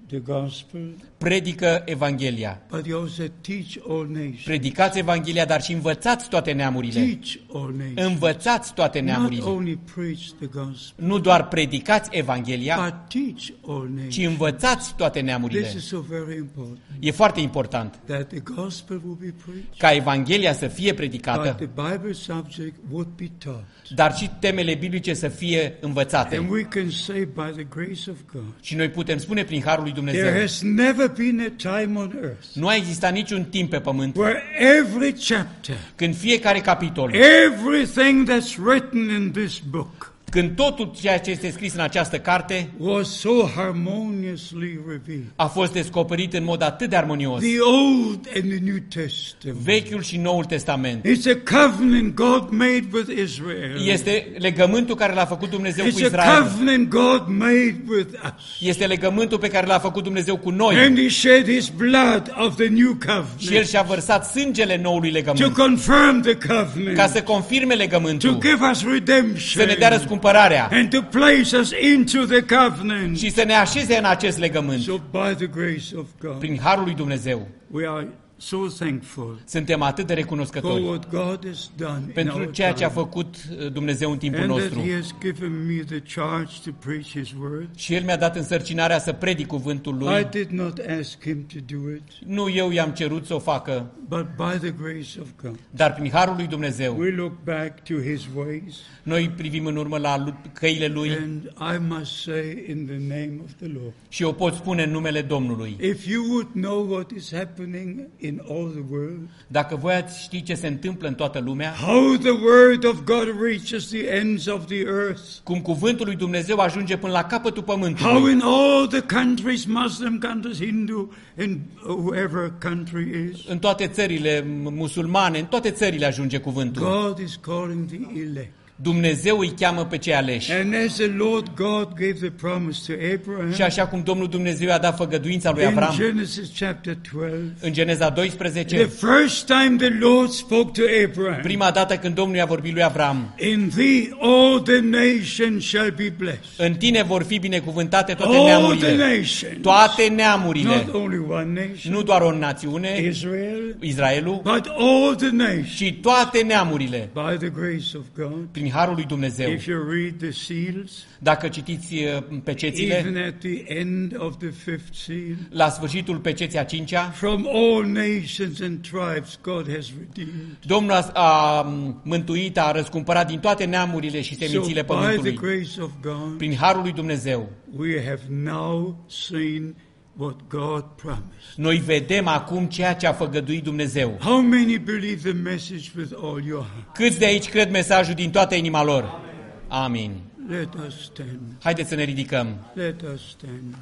the gospel, predică Evanghelia. but you also teach all nations. Predicați Evanghelia, dar și învățați toate neamurile. Teach all nations. Învățați toate Not neamurile. only preach the gospel, Nu doar predicați Evanghelia, but teach all ci nations. învățați toate neamurile. This is so very important, E foarte important that the gospel will be preached, ca Evanghelia să fie but predicată, the Bible subject would be taught. dar și temele biblice să fie învățate. And we can say by the grace of God, Și noi putem spune prin harul lui there Dumnezeu, has never been a time on earth nu a existat niciun timp pe pământ where every chapter, când fiecare capitol, everything that's written in this book când totul ceea ce este scris în această carte was so harmoniously revealed. a fost descoperit în mod atât de armonios. The Old and the New Testament. Vechiul și Noul Testament. It's a covenant God made with Israel. Este legământul care l-a făcut Dumnezeu cu It's a Israel. covenant God made with us. Este legământul pe care l-a făcut Dumnezeu cu noi. And He shed His blood of the new Și El covenant și-a vărsat sângele noului to legământ confirm the ca covenant, să confirme to legământul, give us să ne redemption, dea răscumpărarea and to place us into the covenant. și să ne așeze în acest legământ. So by the grace of God, Prin harul lui Dumnezeu we are so thankful suntem atât de for recunoscători what God has done in pentru our ceea ce a time, făcut uh, Dumnezeu în timpul and that nostru. He has given me the charge to preach His word. Și El mi-a dat însărcinarea să predic cuvântul I Lui. did not ask Him to do it, Nu eu i-am cerut să o facă, but by the grace of God, dar prin harul lui Dumnezeu. we look back to His ways, Noi privim în urmă la lu- căile Lui and I must say in the name of the Lord, și o pot spune în numele Domnului. if you would know what is happening in all the world, Dacă voi ați ști ce se întâmplă în toată lumea, how the word of God reaches the ends of the earth, cum cuvântul lui Dumnezeu ajunge până la capătul how pământului, in all the countries, Muslim countries, Hindu, and whoever country is, în toate țările musulmane, în toate țările ajunge cuvântul. God is calling the elect. Dumnezeu îi cheamă pe cei aleși. And as the Lord God gave the promise to Abraham, Și așa cum Domnul Dumnezeu i-a dat făgăduința lui in Avram Genesis chapter twelve, în Geneza the doisprezece, first time the Lord spoke to Abraham, prima dată când Domnul i-a vorbit lui Avram, in thee all the nations shall be blessed. în tine vor fi binecuvântate toate All the neamurile. nations, Toate neamurile. not only one nation, Nu doar o națiune, Israel, Israelul, but all the nations, ci toate neamurile. by the grace of God. Prin harul lui Dumnezeu. If you read the seals, Dacă citiți uh, pecețile, even at the end of the fifth seal, la sfârșitul peceții a cincea, from all nations and tribes God has redeemed. Domnul a, a mântuit, a răscumpărat din toate neamurile și So semințile by the pământului. grace of God, Prin harul lui Dumnezeu. we have now seen what God promised. Noi vedem acum ceea ce a făgăduit Dumnezeu. How many believe the message with all your heart? Câți de aici cred mesajul din toată inima lor? Amin. Let us stand. Haideți să ne ridicăm. Let us stand.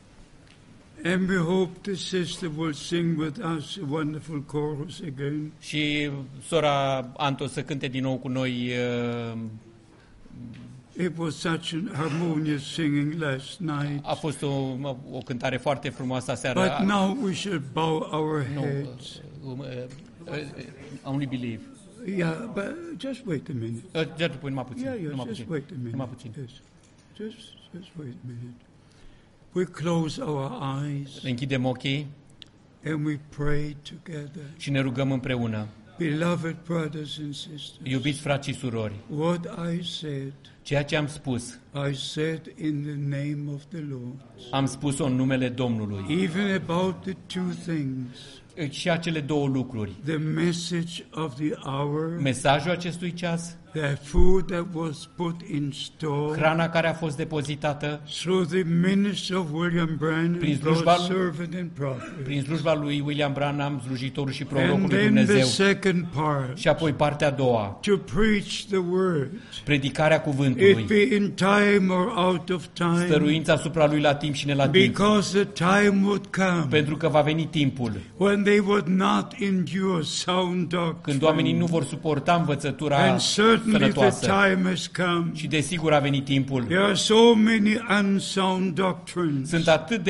And we hope the sister will sing with us a wonderful chorus again. Și sora Anto să cânte din nou cu noi. uh, It was such an harmonious singing last night. A fost o, o cântare foarte frumoasă aseară. But now we should bow our No, heads. uh, uh, uh, uh, only believe. Yeah, but just wait a minute. Uh, Just numai puțin. Yeah, yeah, numai just puțin. wait a minute. Numai puțin. Yes. Just, just wait a minute. We close our eyes Ne închidem ochii and we pray together. și ne rugăm împreună. Beloved brothers and sisters, Iubiți frați și surori, what I said, ceea ce am spus, I said in the name of the Lord. am spus-o în numele Domnului. Even about the two things, Și acele două lucruri. the message of the hour, Mesajul acestui ceas, the food that was put in store, hrana care a fost depozitată through the ministry of William Branham, Prin slujba- God's servant and prophet. prin slujba lui William Branham, slujitorul și prorocul And lui then the Dumnezeu. second part, Și apoi partea a doua, to preach the word. predicarea It cuvântului, be in time or out of time, stăruința asupra lui la timp și ne la timp, because the time would come pentru că va veni timpul when they would not endure sound când oamenii nu doctrine. vor suporta învățătura And certainly the sănătoasă. time has come. Și desigur a venit timpul. There are so many unsound doctrines. Sunt atât de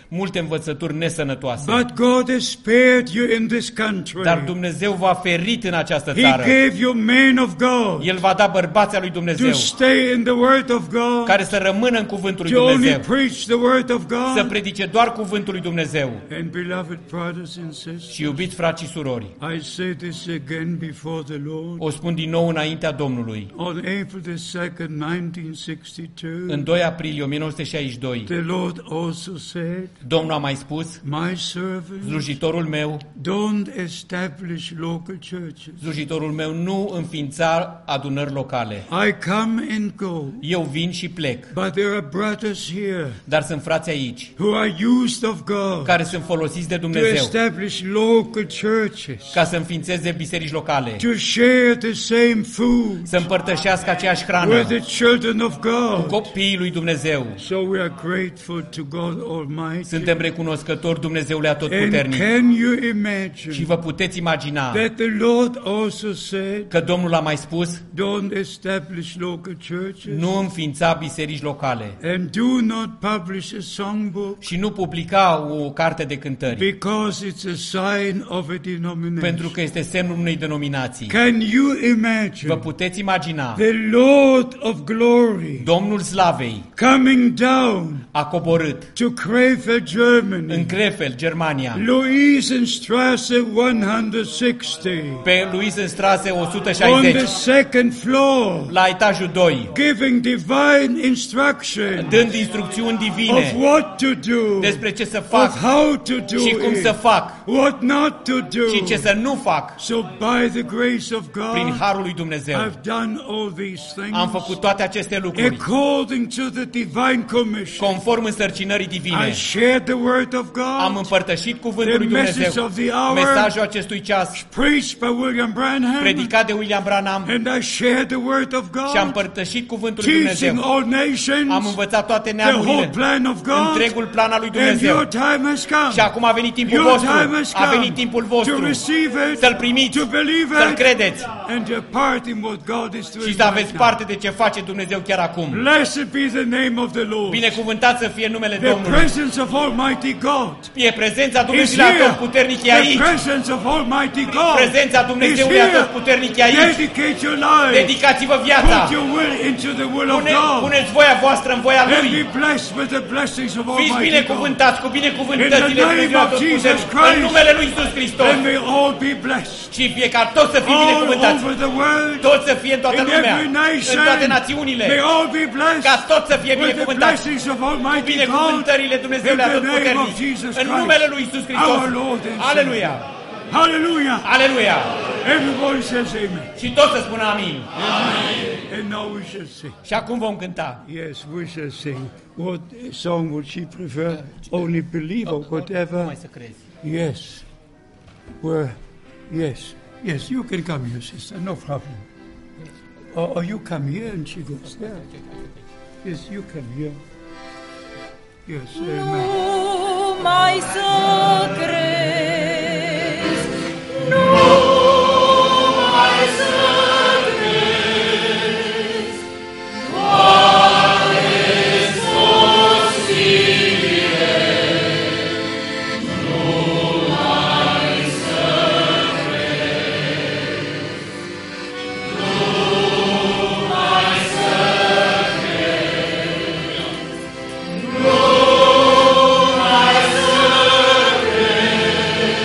multe învățături nesănătoase. But God has spared you in this country. Dar Dumnezeu v-a ferit în această He țară. gave you men of God El va da bărbații lui to Dumnezeu stay in the Word of God, care să rămână în cuvântul lui to only Dumnezeu, preach the Word of să God. predice doar cuvântul lui Dumnezeu. And beloved brothers and sisters, Și iubiți frați și surori, I say this again before the Lord. o spun din nou înaintea Domnului. On April the second, nineteen sixty-two, În doi aprilie o mie nouă sute șaizeci și doi, the Lord also said, Domnul a mai spus, my servant, slujitorul meu, don't establish local churches. slujitorul meu nu înființa adunări locale. I come and go, Eu vin și plec, but there are brothers here dar sunt frați aici who are used of God care sunt folosiți de to Dumnezeu establish local churches, ca să înființeze biserici locale, to share the same food să împărtășească aceeași with hrană the children of cu God. copiii lui Dumnezeu. So we are grateful to God Almighty. Suntem recunoscători Dumnezeule And Atotputernic. can you Și imagine vă puteți imagina that the Lord also said, că Domnul a mai spus, don't establish local churches nu înființa biserici locale and do not publish a songbook și nu publica o carte de cântări, because it's a sign of a pentru denomination. că este semnul unei denominații. Can you Vă imagine puteți imagina the Lord of glory Domnul Slavei coming down a coborât to Krefeld, Germany, în Krefeld, Germania, Luisenstraße one sixty, pe Luisenstraße o sută on the șaizeci, second floor, la etajul doi, giving divine instruction dând instrucțiuni of divine what to do, despre ce să of fac how to do și cum să it, fac what not to și ce do. să nu fac. So by the grace of Prin God, harul lui Dumnezeu I've done all these am things făcut toate aceste lucruri according to the divine commission. conform însărcinării I divine. shared the word of Am God, împărtășit cuvântul the lui message Dumnezeu, of the hour, mesajul acestui ceas, preached by William Branham, predicat de William Branham, and I shared the word of și am God, împărtășit cuvântul lui teaching Dumnezeu. all Am nations învățat toate the whole neamurile, plan of God, întregul plan al lui and your Dumnezeu. time has come. Și acum a venit timpul Your vostru, time has a venit come timpul to vostru receive it, să-L primiți, to believe să-L it, credeți and to part in what God is doing și să aveți right now. parte de ce face Dumnezeu chiar acum. Blessed be the name of the Lord. Binecuvântat să fie numele The Domnului. presence of Almighty God E prezența is Dumnezeului here. Atotputernic e The aici. presence of Almighty God Prezența is Dumnezeului here. Atotputernic e aici. Dedicate your life. Dedicați-vă viața. Put your will into the will of Pune, God. puneți voia voastră în voia And Lui. be blessed with the blessings of Fiți Almighty God. binecuvântați cu binecuvântățile In the name Dumnezeu of Jesus Atotputernic. Christ. În numele Lui Iisus Hristos. And may all be blessed. Și fie ca toți să fie All binecuvântați. over the world. Toți să fie în toată In lumea. every nation. În toate națiunile. May all be blessed. Ca toți să fie With the binecuvântați. blessings of Almighty God. Binecuvântările Dumnezeului In the name of Atotputernic. Jesus În Christ. numele Lui Iisus Hristos. Our Lord and Savior. Aleluia! Hallelujah. Aleluia! Everybody says amen. Și toți să spună amin. And now we shall sing. Și acum vom cânta. Yes, we shall sing. What song would she prefer? Only believe or whatever? Mai să crezi. Yes. Well, yes. Yes, you can come here, sister. No problem. Or, or you come here and she goes there. Yes, you come here. Yes, amen. Numai să crezi, numai să crezi, doar-ți posibile, numai să crezi, numai să crezi, numai să crezi.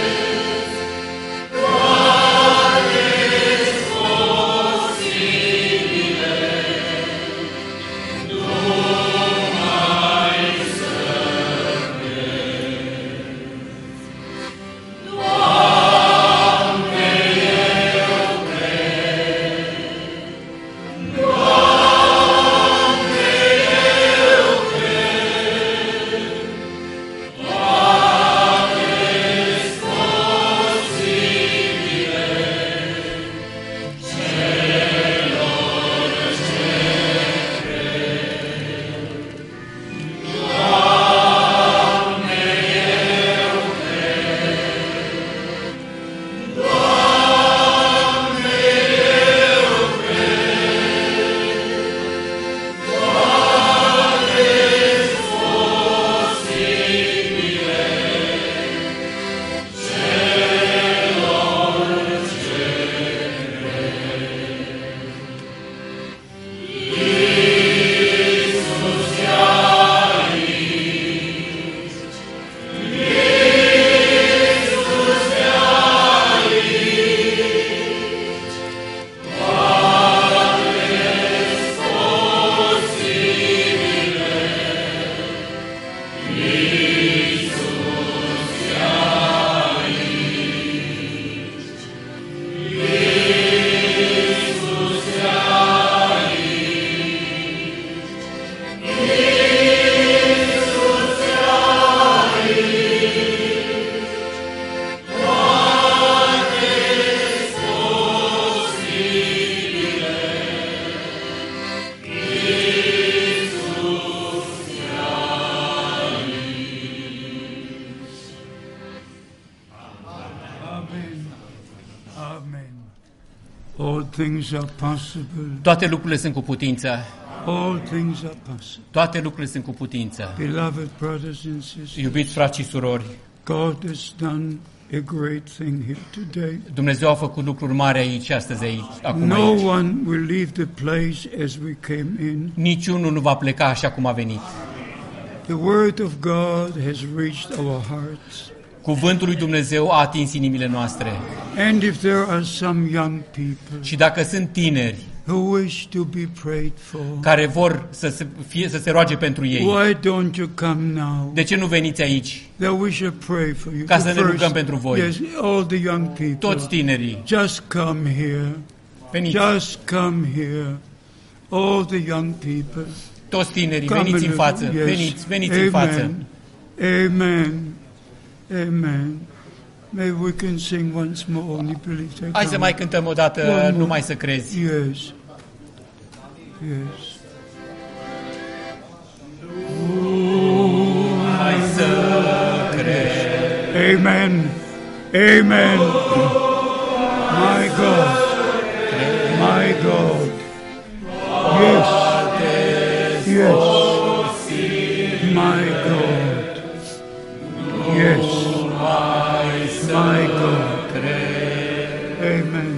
things are possible. Toate lucrurile sunt cu putință. All things are possible. Toate lucrurile sunt cu putință. Beloved brothers and sisters, Iubiți frați și surori, God has done a great thing here today. Dumnezeu a făcut lucruri mari aici, astăzi, aici, acum No aici. one will leave the place as we came in. Niciunul nu va pleca așa cum a venit. The word of God has reached our hearts. Cuvântul lui Dumnezeu a atins inimile noastre. And if there are some young people Și dacă sunt tineri who wish to be prayed for, care vor să se, fie, să se roage pentru ei, why don't you come now? de ce nu veniți aici? That we shall pray for you. Ca să The ne rugăm first- pentru voi. Yes, all the young people. Toți tinerii, Just come here. veniți. Just come here. All the young people. Toți tinerii, Come veniți în and- față. yes. Veniți, veniți în față. Amen. Amen. Amen. Maybe we can sing once more, only believe they Hai să come. mai cântăm o One dată, more. numai să crezi. Yes. Yes. Hai să crezi. Amen. Amen. My God. My God. Yes. Yes. My God. Yes. My God. Amen.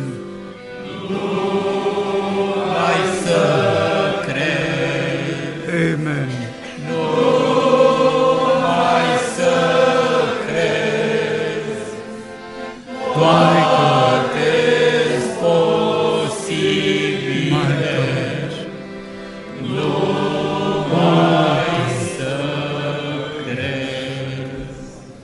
Hai să crezi. Amen. Hai să crezi. My God. Toate-s posibile. My God. Hai să crezi.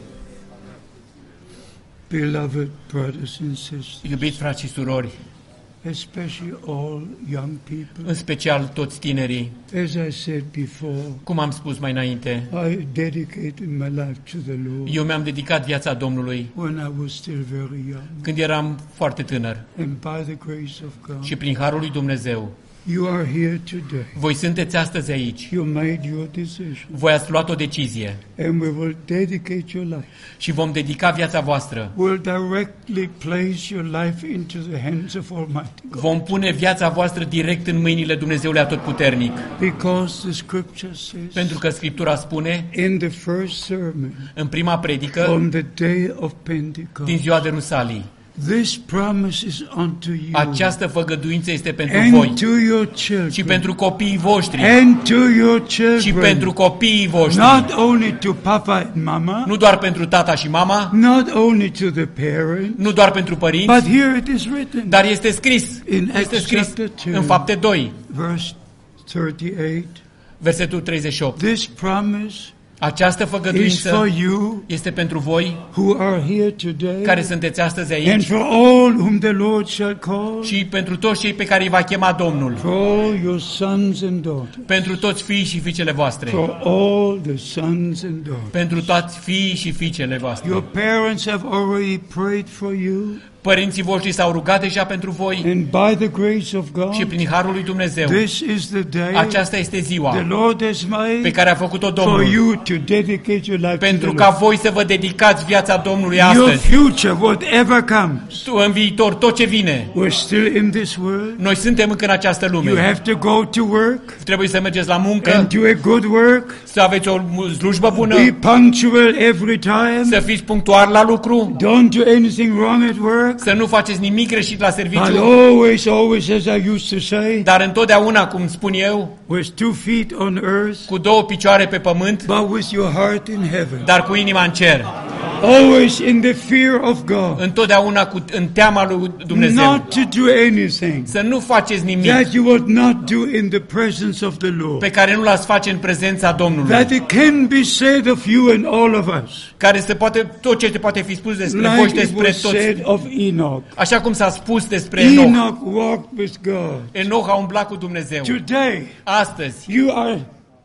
Beloved brothers and sisters, Iubiți frați și surori, especially all young people, în special toți tinerii, as I said before, cum am spus mai înainte, I dedicated my life to the Lord eu mi-am dedicat viața Domnului when I was still very young. când eram foarte tânăr And by the grace of God, și prin harul lui Dumnezeu, you are here today. voi sunteți astăzi aici. You made your decision. Voi ați luat o decizie And we will dedicate your life. și vom dedica viața voastră. We'll directly place your life into the hands of Almighty God. Vom pune viața voastră direct în mâinile Dumnezeului Atotputernic. Because the scripture says Pentru că Scriptura spune, in the first sermon în prima predică, on the day of din Pentecost, ziua de Rusalii, this promise is unto you această făgăduință este pentru voi and to your și children pentru copiii voștri and to your și children, pentru copiii voștri. not only to Papa and Mama, Nu doar pentru tata și mama, not only to the parents, nu doar pentru părinți, but here it is written dar este scris, in este Acts scris chapter two, în Fapte doi, verse thirty-eight. versetul treizeci și opt. This promise Această is for făgăduință you este pentru voi who are here today care sunteți astăzi and aici for all whom the Lord shall call, și pentru toți cei pe care îi va chema Domnul, for all your sons and daughters, pentru toți fiii și fiicele voastre, for all the sons and daughters. pentru toți fiii și fiicele voastre. Your parents have already prayed for you, Părinții voștri s-au rugat deja pentru voi and by the grace of și God, prin harul lui Dumnezeu, this is the day aceasta este the ziua Lord has pe made care a făcut-o for Domnul, you to dedicate your life to pentru the ca Lord. voi să vă dedicați viața Domnului Your astăzi. future, whatever comes, Tu, în viitor, tot ce vine, we're still in this world. noi suntem încă în această You lume. have to go to work Trebuie să mergeți la muncă, and do a good work. să aveți o slujbă bună, Be punctual every time. să fiți punctuali la lucru, Don't do anything wrong at work. să nu faceți nimic greșit la But serviciu, always, always, as I used to say, dar întotdeauna, cum spun eu, with two feet on earth, cu două picioare pe pământ, but with your heart in heaven. dar cu inima în cer. Always in the fear of God. Întotdeauna cu, în teama lui Dumnezeu. Not to do anything Să nu faceți nimic that you would not do in the presence of the Lord. pe care nu l-ați face în prezența Domnului. That it can be said of you and all of us. Care se poate, tot ce se poate fi spus despre voi și Like it despre was toți. said of Enoch. Așa cum s-a spus despre Enoch. Enoch walked with God. Enoch a umblat cu Dumnezeu. Today, Astăzi, you are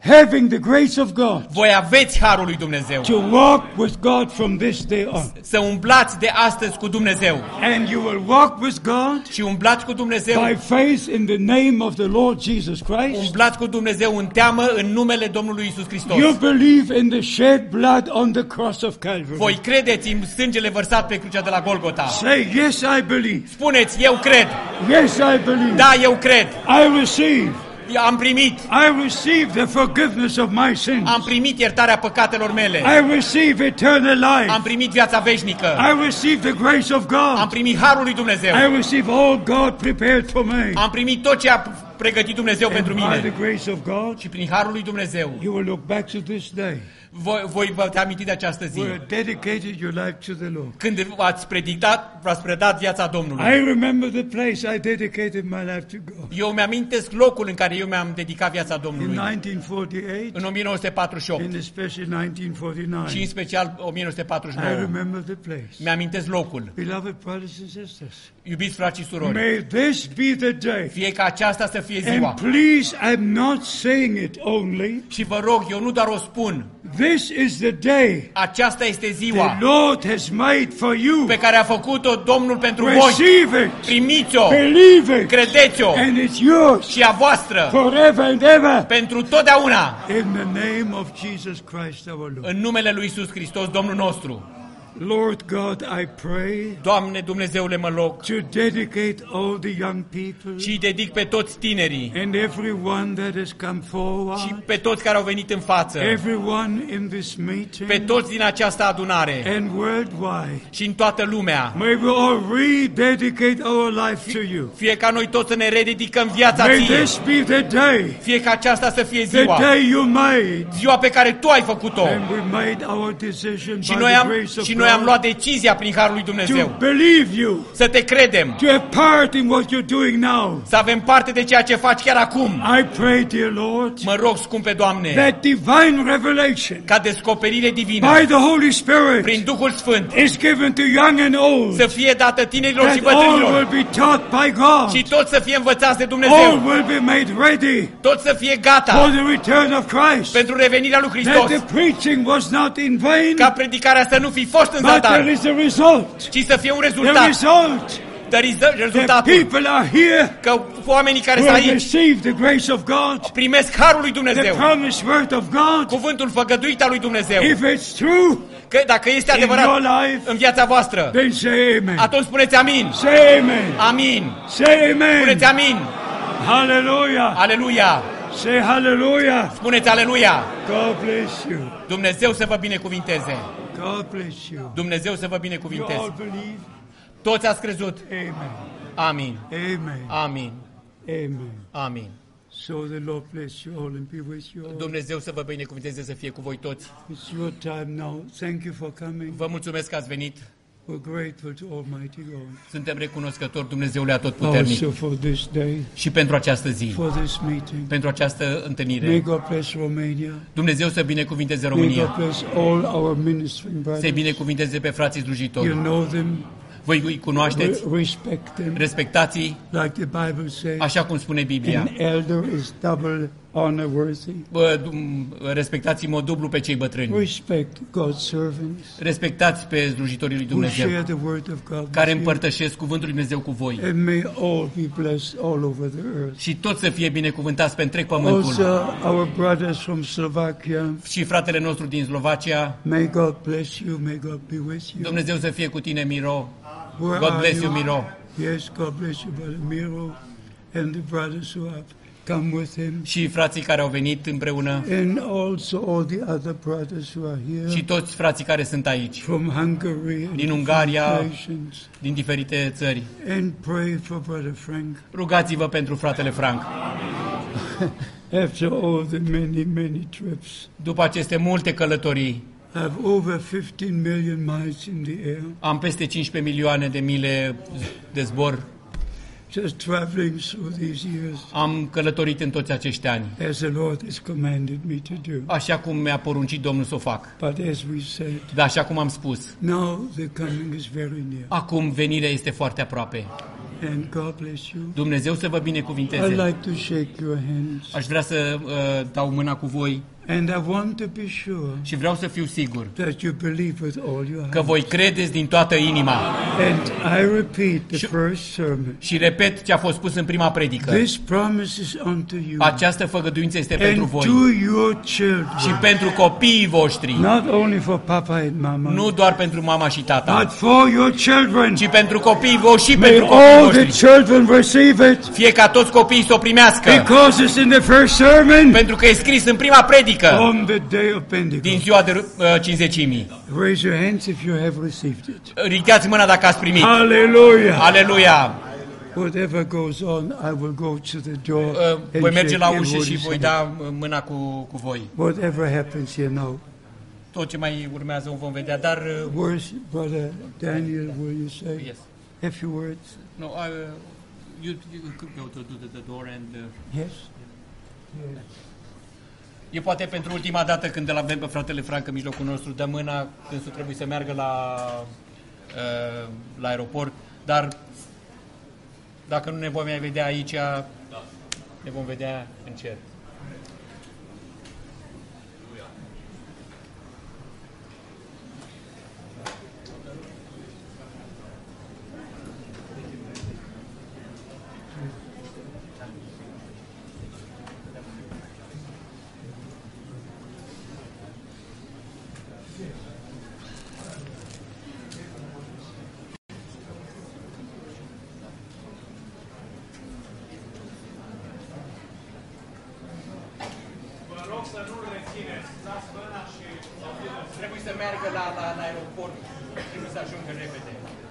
having the grace of God, voi aveți harul lui Dumnezeu. to walk with God from this day on. Să umblați de astăzi cu Dumnezeu. And you will walk with God Și umblați cu Dumnezeu. by faith in the name of the Lord Jesus Christ. Umblați cu Dumnezeu în teamă în numele Domnului Iisus Hristos. You believe in the shed blood on the cross of Calvary. Voi credeți în sângele vărsat pe crucea de la Golgota. Say, yes, I believe. Spuneți, eu cred. Yes, I believe. Da, eu cred. I receive. Am primit. I receive the forgiveness of my sins. Am primit iertarea păcatelor mele. I receive eternal life. Am primit viața veșnică. I receive the grace of God. Am primit harul lui Dumnezeu. I receive all God prepared for me. Am primit tot ce a pregătit Dumnezeu And pentru by mine. the grace of God, Și prin harul lui Dumnezeu, you will look back to this day voi, voi vă aminti de această zi. where you dedicated your life to the Lord. Când v-ați predicat, v-ați predat viața Domnului. I remember the place I dedicated my life to God. Eu mi-amintesc locul în care eu mi-am dedicat viața In Domnului. nineteen forty-eight, În o mie nouă sute patruzeci și opt and especially nineteen și în forty-nine. special o mie nouă sute patruzeci și I nouă. remember the place. Mi-amintesc locul. Beloved brothers and sisters, Iubiți frați și surori, may this be the day. fie ca aceasta să fie And ziua. please, I'm not saying it only. Și vă rog, eu nu doar o spun, This is the day aceasta este the ziua Lord has made for you. pe care a făcut-o Domnul pentru voi. Receive it. Primiți-o, Believe it. credeți-o And it's yours și a voastră forever and ever. pentru totdeauna. In the name of Jesus Christ our Lord. În numele lui Iisus Hristos, Domnul nostru. Lord God, I pray Doamne Dumnezeule, mă rog to dedicate all the young people și îi dedic pe toți tinerii and everyone that has come și forward, pe toți care au venit în față, everyone in this pe meeting toți din această adunare and worldwide. și în toată lumea. May we all rededicate our life to you. Fie ca noi toți să ne rededicăm viața May ție. this be the day, Fie ca aceasta să fie the ziua. day you made. Ziua pe care Tu ai făcut-o. And we made our decision Și by noi the am, grace of și noi am God luat decizia prin harul lui to Dumnezeu believe you, să te credem, to have part in what you're doing now. să avem parte de ceea ce faci chiar acum. I pray, dear Lord, Mă rog, scumpe Doamne, that divine revelation ca descoperire divină by the Holy Spirit prin Duhul Sfânt is given to young and old, să fie dată tinerilor și that all will bătrânilor be taught by God, și toți să fie învățați de all Dumnezeu, will be made ready toți să fie for gata the return of Christ, pentru revenirea lui that Hristos, the preaching was not in vain, ca predicarea să nu fi fost în but there zadar, is a result. ci să fie un The rezultat. result Dar riz- that rezultatul people are here că oamenii care who sunt have aici received the grace of God, primesc harul lui the Dumnezeu, promised word of God. cuvântul făgăduit al lui Dumnezeu. If it's true Că dacă este in your adevărat life, în viața voastră, then say amen. atunci spuneți amin. Say amen. Amin. Say amen. Spuneți amin. Hallelujah. Aleluia. Say hallelujah. Spuneți aleluia. God bless you. Dumnezeu să vă binecuvinteze. God bless you. Dumnezeu să vă You binecuvinteze. all believe? Toți ați crezut? Amen. Amin. Amen. Amin. Amen. Amin. So the Lord bless you all and be with you all. Dumnezeu să vă binecuvinteze, să fie cu voi toți. It's your time now. Thank you for coming. Vă mulțumesc că ați venit. We're grateful to Almighty God. Suntem recunoscători Dumnezeule Atotputernic Also for this day, și pentru această zi, for this meeting. pentru această May întâlnire. God bless Romania. Dumnezeu să binecuvinteze May God România, bless all our ministering să-i brothers. binecuvinteze pe frații You slujitori. know them, Voi îi cunoașteți, re- respect them, respectați-i, like the Bible says. așa cum spune Biblia. An elder is double honor worthy. Bă, dum- respectați-mă dublu pe cei bătrâni. Respect God's servants Respectați pe slujitorii lui who Dumnezeu, share the word of God care with you. împărtășesc cuvântul lui Dumnezeu cu voi. And may all be blessed all over the earth. Și toți să fie binecuvântați pe întreg pământul. Also, our brothers from Slovakia, Și fratele nostru din Slovacia, may God bless you, may God be with you. Dumnezeu să fie cu tine, Miro. Where God are bless you, Miro. Yes, God bless you, Brother Miro, and the brothers who have come with him, Și frații care au venit împreună. and also all the other brothers who are here Și toți frații care sunt aici, from Hungary and din different Ungaria, nations. din diferite țări. And pray for Brother Frank. Rugați-vă pentru fratele Frank. After all the many, many trips, După aceste multe călătorii, I have over fifteen million miles in the air, am peste cincisprezece milioane de mile de zbor. just traveling through these years, Am călătorit în toți acești ani, as the Lord has commanded me to do. așa cum mi-a poruncit Domnul să o fac. But as we said, Dar așa cum am spus, now the coming is very near. acum venirea este foarte aproape. And God bless you. Dumnezeu să vă I'd binecuvinteze. like to shake your hands. Aș vrea să uh, dau mâna cu voi And I want to be sure și vreau să fiu sigur that you believe with all your că heart. voi credeți din toată inima. And I repeat the Și- first sermon. Și repet ce a fost spus în prima predică. This promise is unto you Această făgăduință este pentru and voi to your și children. pentru copiii voștri. Not only for Papa and Mama, Nu doar pentru mama și but tata, for your children. ci pentru copiii voștri și May pentru copiii all the voștri. children receive it Fie ca toți copiii să o primească, because it's in the first sermon pentru că e scris în prima predică on the day of din Pentecost. ziua de uh, cinzecimii. Raise your hands if you have received it. Ridicați mâna dacă ați primit. Hallelujah. Aleluia! Whatever goes on, I will go to the door Uh, and Voi merge la shake ușă și everybody's voi hand. da uh, mâna cu, cu voi. Whatever happens here now. Tot ce mai urmează o vom vedea, dar... uh, Words, Brother Daniel, will you say Yes. a few words? No, I, uh, you, you could go to, to the door and... Uh, Yes? E poate pentru ultima dată când îl avem pe fratele Frank în mijlocul nostru, dă mâna când să trebuie să meargă la, uh, la aeroport, dar dacă nu ne vom mai vedea aici, ne vom vedea în cer. Trebuie să meargă la, la, la aeroport, trebuie să ajungă repede.